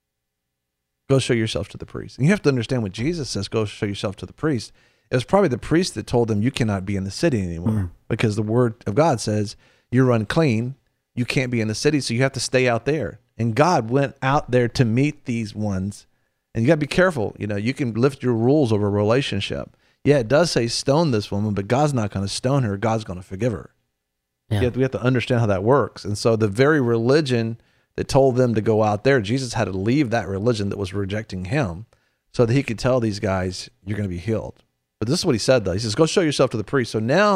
Go show yourself to the priest. And you have to understand when Jesus says, go show yourself to the priest, it was probably the priest that told them you cannot be in the city anymore, Mm. because the word of God says you're unclean. You can't be in the city, so you have to stay out there. And God went out there to meet these ones. And you got to be careful. You know, you can lift your rules over a relationship. Yeah, it does say stone this woman, but God's not going to stone her. God's going to forgive her. Yeah. You have to- we have to understand how that works. And so the very religion that told them to go out there, Jesus had to leave that religion that was rejecting him so that he could tell these guys, you're going to be healed. But this is what he said, though. He says, go show yourself to the priest. So now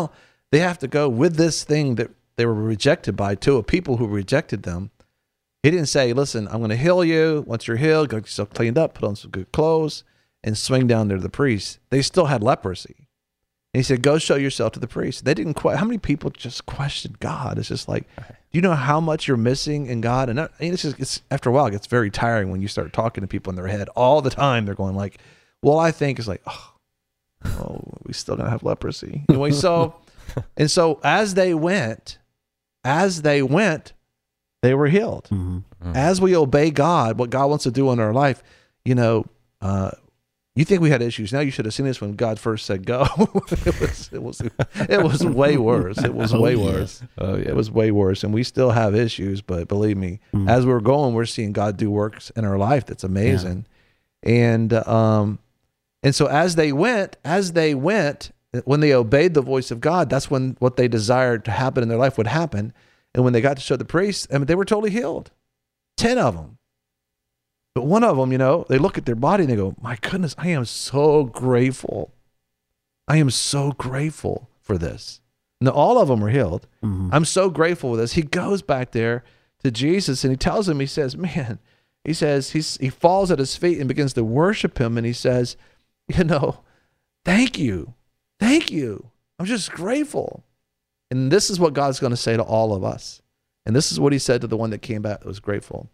they have to go with this thing that they were rejected by to a people who rejected them. He didn't say, listen, I'm going to heal you. Once you're healed, go get yourself cleaned up, put on some good clothes, and swing down there to the priest. They still had leprosy. And he said, go show yourself to the priest. They didn't quite, how many people just questioned God? It's just like, do you know how much you're missing in God? And it's just, it's, after a while, it gets very tiring when you start talking to people in their head all the time. They're going like, well, I think it's like, oh, oh we still going to have leprosy. Anyway, so, and so as they went, as they went, they were healed. Mm-hmm. Mm-hmm. As we obey God, what God wants to do in our life, you know, uh, you think we had issues. Now you should have seen this when God first said go. it was it was it was way worse. It was Oh, way yeah. worse. Oh yeah, it was way worse. And we still have issues, but believe me, Mm. as we're going, we're seeing God do works in our life that's amazing. And um, and so as they went, as they went, when they obeyed the voice of God, that's when what they desired to happen in their life would happen. And when they got to show the priest, I mean, they were totally healed. Ten of them. But one of them, you know, they look at their body and they go, my goodness, I am so grateful. I am so grateful for this. Now, all of them were healed. Mm-hmm. I'm so grateful for this. He goes back there to Jesus and he tells him, he says, man, he says, he's, he falls at his feet and begins to worship him. And he says, you know, thank you. Thank you. I'm just grateful. And this is what God's going to say to all of us. And this is what he said to the one that came back that was grateful.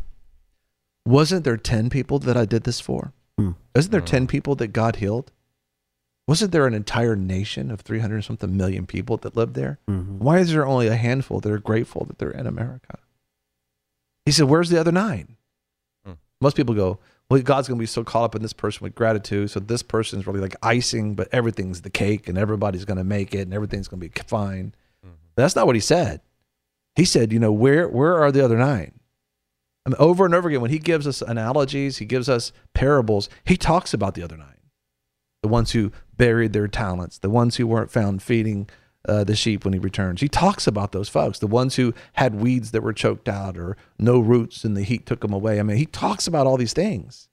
Wasn't there ten people that I did this for? Mm. Isn't there ten people that God healed? Wasn't there an entire nation of three hundred something million people that lived there? Mm-hmm. Why is there only a handful that are grateful that they're in America? He said, where's the other nine? Mm. Most people go, well, God's going to be so caught up in this person with gratitude. So this person's really like icing, but everything's the cake and everybody's going to make it and everything's going to be fine. Mm-hmm. That's not what he said. He said, you know, where, where are the other nine? I mean, over and over again, when he gives us analogies, he gives us parables, he talks about the other nine. The ones who buried their talents, the ones who weren't found feeding uh, the sheep when he returns. He talks about those folks, the ones who had weeds that were choked out or no roots and the heat took them away. I mean, he talks about all these things.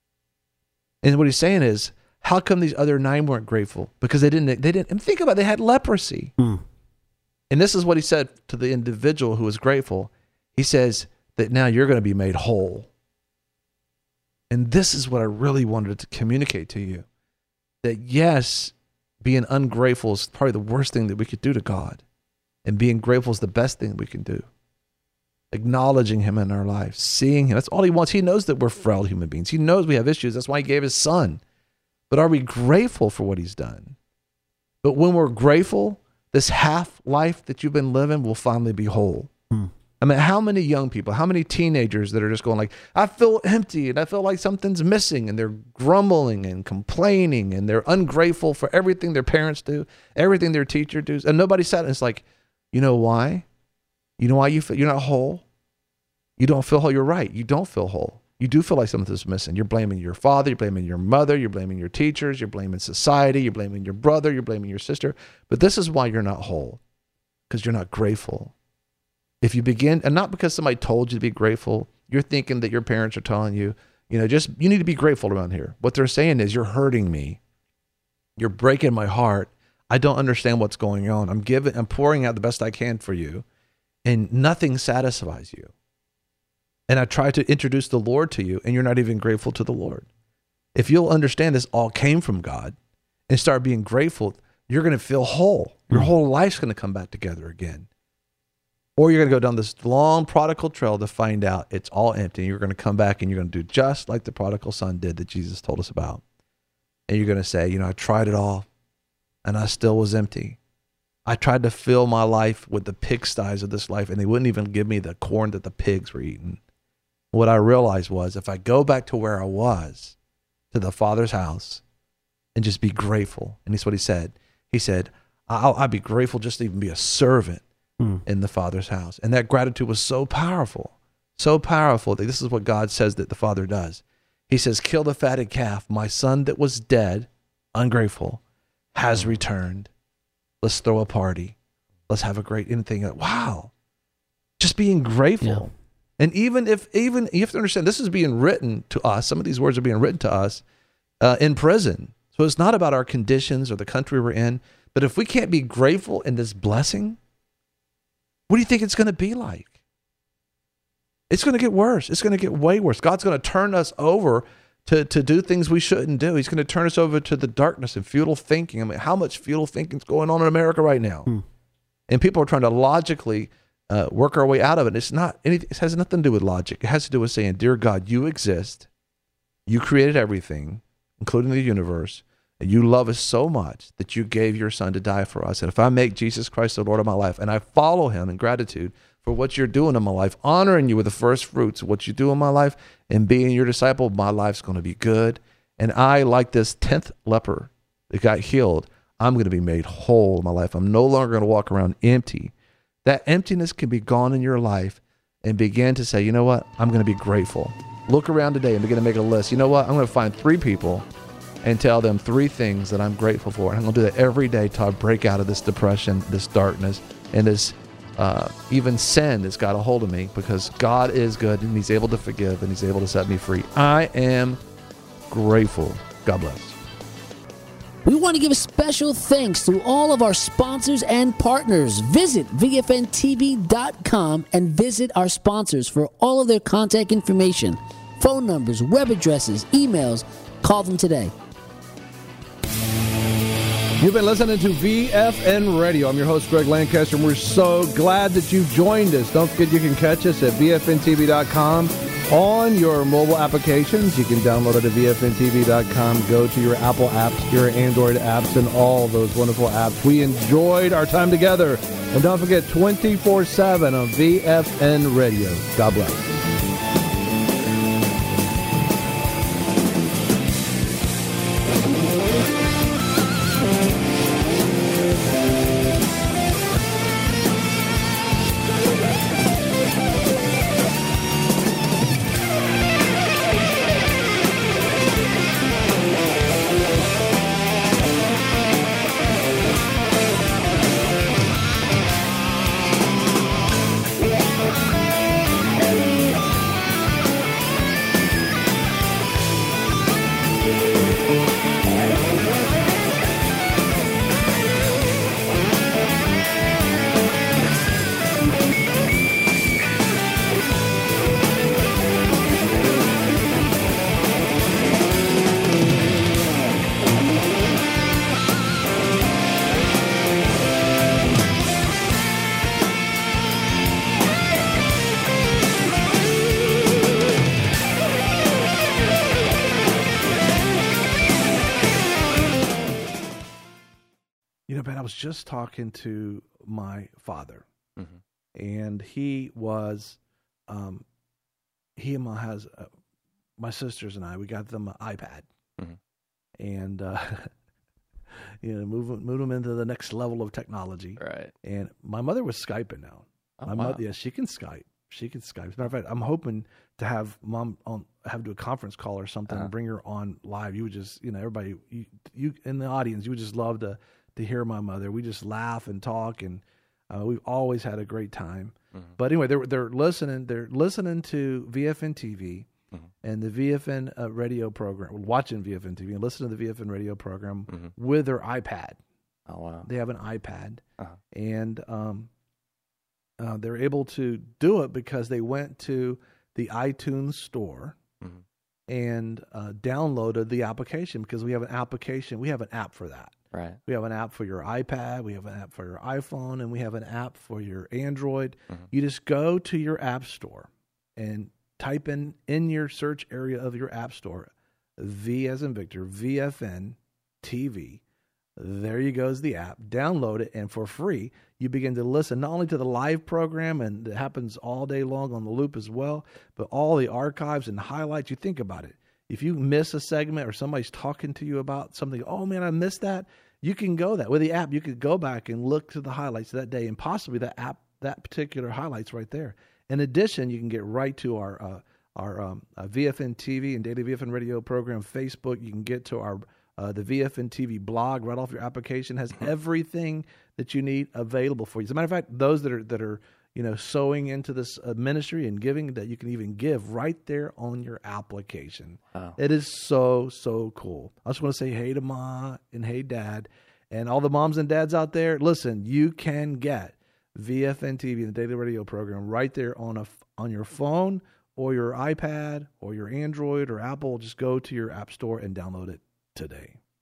And what he's saying is, how come these other nine weren't grateful? Because they didn't, they didn't, and think about it, they had leprosy. Mm. And this is what he said to the individual who was grateful. He says that now you're going to be made whole. And this is what I really wanted to communicate to you. That yes, being ungrateful is probably the worst thing that we could do to God. And being grateful is the best thing we can do. Acknowledging him in our life, seeing him. That's all he wants. He knows that we're frail human beings. He knows we have issues. That's why he gave his son. But are we grateful for what he's done? But when we're grateful, this half life that you've been living will finally be whole. Hmm. I mean, how many young people, how many teenagers that are just going like, I feel empty and I feel like something's missing, and they're grumbling and complaining and they're ungrateful for everything their parents do, everything their teacher does. And nobody said it. It's like, you know why? You know why you feel, you're not whole? You don't feel whole. You're right. You don't feel whole. You do feel like something's missing. You're blaming your father. You're blaming your mother. You're blaming your teachers. You're blaming society. You're blaming your brother. You're blaming your sister. But this is why you're not whole, because you're not grateful. If you begin, and not because somebody told you to be grateful, you're thinking that your parents are telling you, you know, just, you need to be grateful around here. What they're saying is, you're hurting me. You're breaking my heart. I don't understand what's going on. I'm giving, I'm pouring out the best I can for you, and nothing satisfies you. And I try to introduce the Lord to you, and you're not even grateful to the Lord. If you'll understand this all came from God and start being grateful, you're going to feel whole. Your whole life's going to come back together again. Or you're going to go down this long prodigal trail to find out it's all empty. And you're going to come back and you're going to do just like the prodigal son did that Jesus told us about. And you're going to say, you know, I tried it all and I still was empty. I tried to fill my life with the pigsties of this life, and they wouldn't even give me the corn that the pigs were eating. What I realized was, if I go back to where I was, to the Father's house, and just be grateful. And that's what he said. He said, I'll, I'd be grateful just to even be a servant mm. in the Father's house. And that gratitude was so powerful, so powerful that this is what God says that the Father does. He says, kill the fatted calf. My son that was dead, ungrateful, has returned. Let's throw a party. Let's have a great anything. Wow. Just being grateful. Yeah. And even if, even you have to understand, this is being written to us. Some of these words are being written to us uh, in prison. So it's not about our conditions or the country we're in, but if we can't be grateful in this blessing, what do you think it's going to be like? It's going to get worse. It's going to get way worse. God's going to turn us over to, to do things we shouldn't do. He's going to turn us over to the darkness and futile thinking. I mean, how much futile thinking is going on in America right now? Hmm. And people are trying to logically uh, work our way out of it. It's not anything. It has nothing to do with logic. It has to do with saying, dear God, you exist. You created everything, including the universe. And you love us so much that you gave your son to die for us. And if I make Jesus Christ the Lord of my life and I follow him in gratitude for what you're doing in my life, honoring you with the first fruits of what you do in my life and being your disciple, my life's going to be good. And I, like this tenth leper that got healed, I'm going to be made whole in my life. I'm no longer going to walk around empty. That emptiness can be gone in your life and begin to say, you know what? I'm going to be grateful. Look around today and begin to make a list. You know what? I'm going to find three people and tell them three things that I'm grateful for. And I'm going to do that every day till I break out of this depression, this darkness, and this uh, even sin that's got a hold of me, because God is good and he's able to forgive and he's able to set me free. I am grateful. God bless. We want to give a special thanks to all of our sponsors and partners. Visit V F N T V dot com and visit our sponsors for all of their contact information, phone numbers, web addresses, emails. Call them today. You've been listening to V F N Radio. I'm your host, Greg Lancaster, and we're so glad that you've joined us. Don't forget you can catch us at V F N T V dot com on your mobile applications. You can download it at V F N T V dot com. Go to your Apple apps, your Android apps, and all those wonderful apps. We enjoyed our time together. And don't forget, twenty-four seven on V F N Radio. God bless. Just talking to my father, mm-hmm. and he was, um, he and my has uh, my sisters and I. We got them an iPad, mm-hmm. and uh, you know, move move them into the next level of technology. Right. And my mother was Skyping now. Oh, my wow. mother, yeah, she can Skype. She can Skype. As a matter of fact, I'm hoping to have mom on have to do a conference call or something uh-huh. and bring her on live. You would just, you know, everybody, you, you in the audience, you would just love to. to hear my mother. We just laugh and talk, and uh, we've always had a great time. Mm-hmm. But anyway, they're they're listening. They're listening to V F N T V mm-hmm. and the V F N uh, radio program, watching V F N T V and listening to the V F N radio program mm-hmm. with their iPad. Oh wow! They have an iPad, uh-huh. and um, uh, they're able to do it because they went to the iTunes store mm-hmm. and uh, downloaded the application, because we have an application. We have an app for that. Right. We have an app for your iPad, we have an app for your iPhone, and we have an app for your Android. Mm-hmm. You just go to your app store and type in, in your search area of your app store, V as in Victor, V F N T V. There you go is the app. Download it, and for free, you begin to listen not only to the live program, and it happens all day long on the loop as well, but all the archives and highlights. You think about it. If you miss a segment or somebody's talking to you about something, oh man, I missed that. You can go that with the app. You could go back and look to the highlights of that day, and possibly that app, that particular highlights right there. In addition, you can get right to our uh, our um, uh, V F N T V and Daily V F N Radio program Facebook. You can get to our uh, the V F N T V blog right off your application. Has everything that you need available for you. As a matter of fact, those that are that are you know, sowing into this uh, ministry and giving, that you can even give right there on your application. Wow. It is so, so cool. I just want to say hey to Ma and hey Dad and all the moms and dads out there. Listen, you can get V F N T V, the daily radio program, right there on a on your phone or your iPad or your Android or Apple. Just go to your app store and download it today.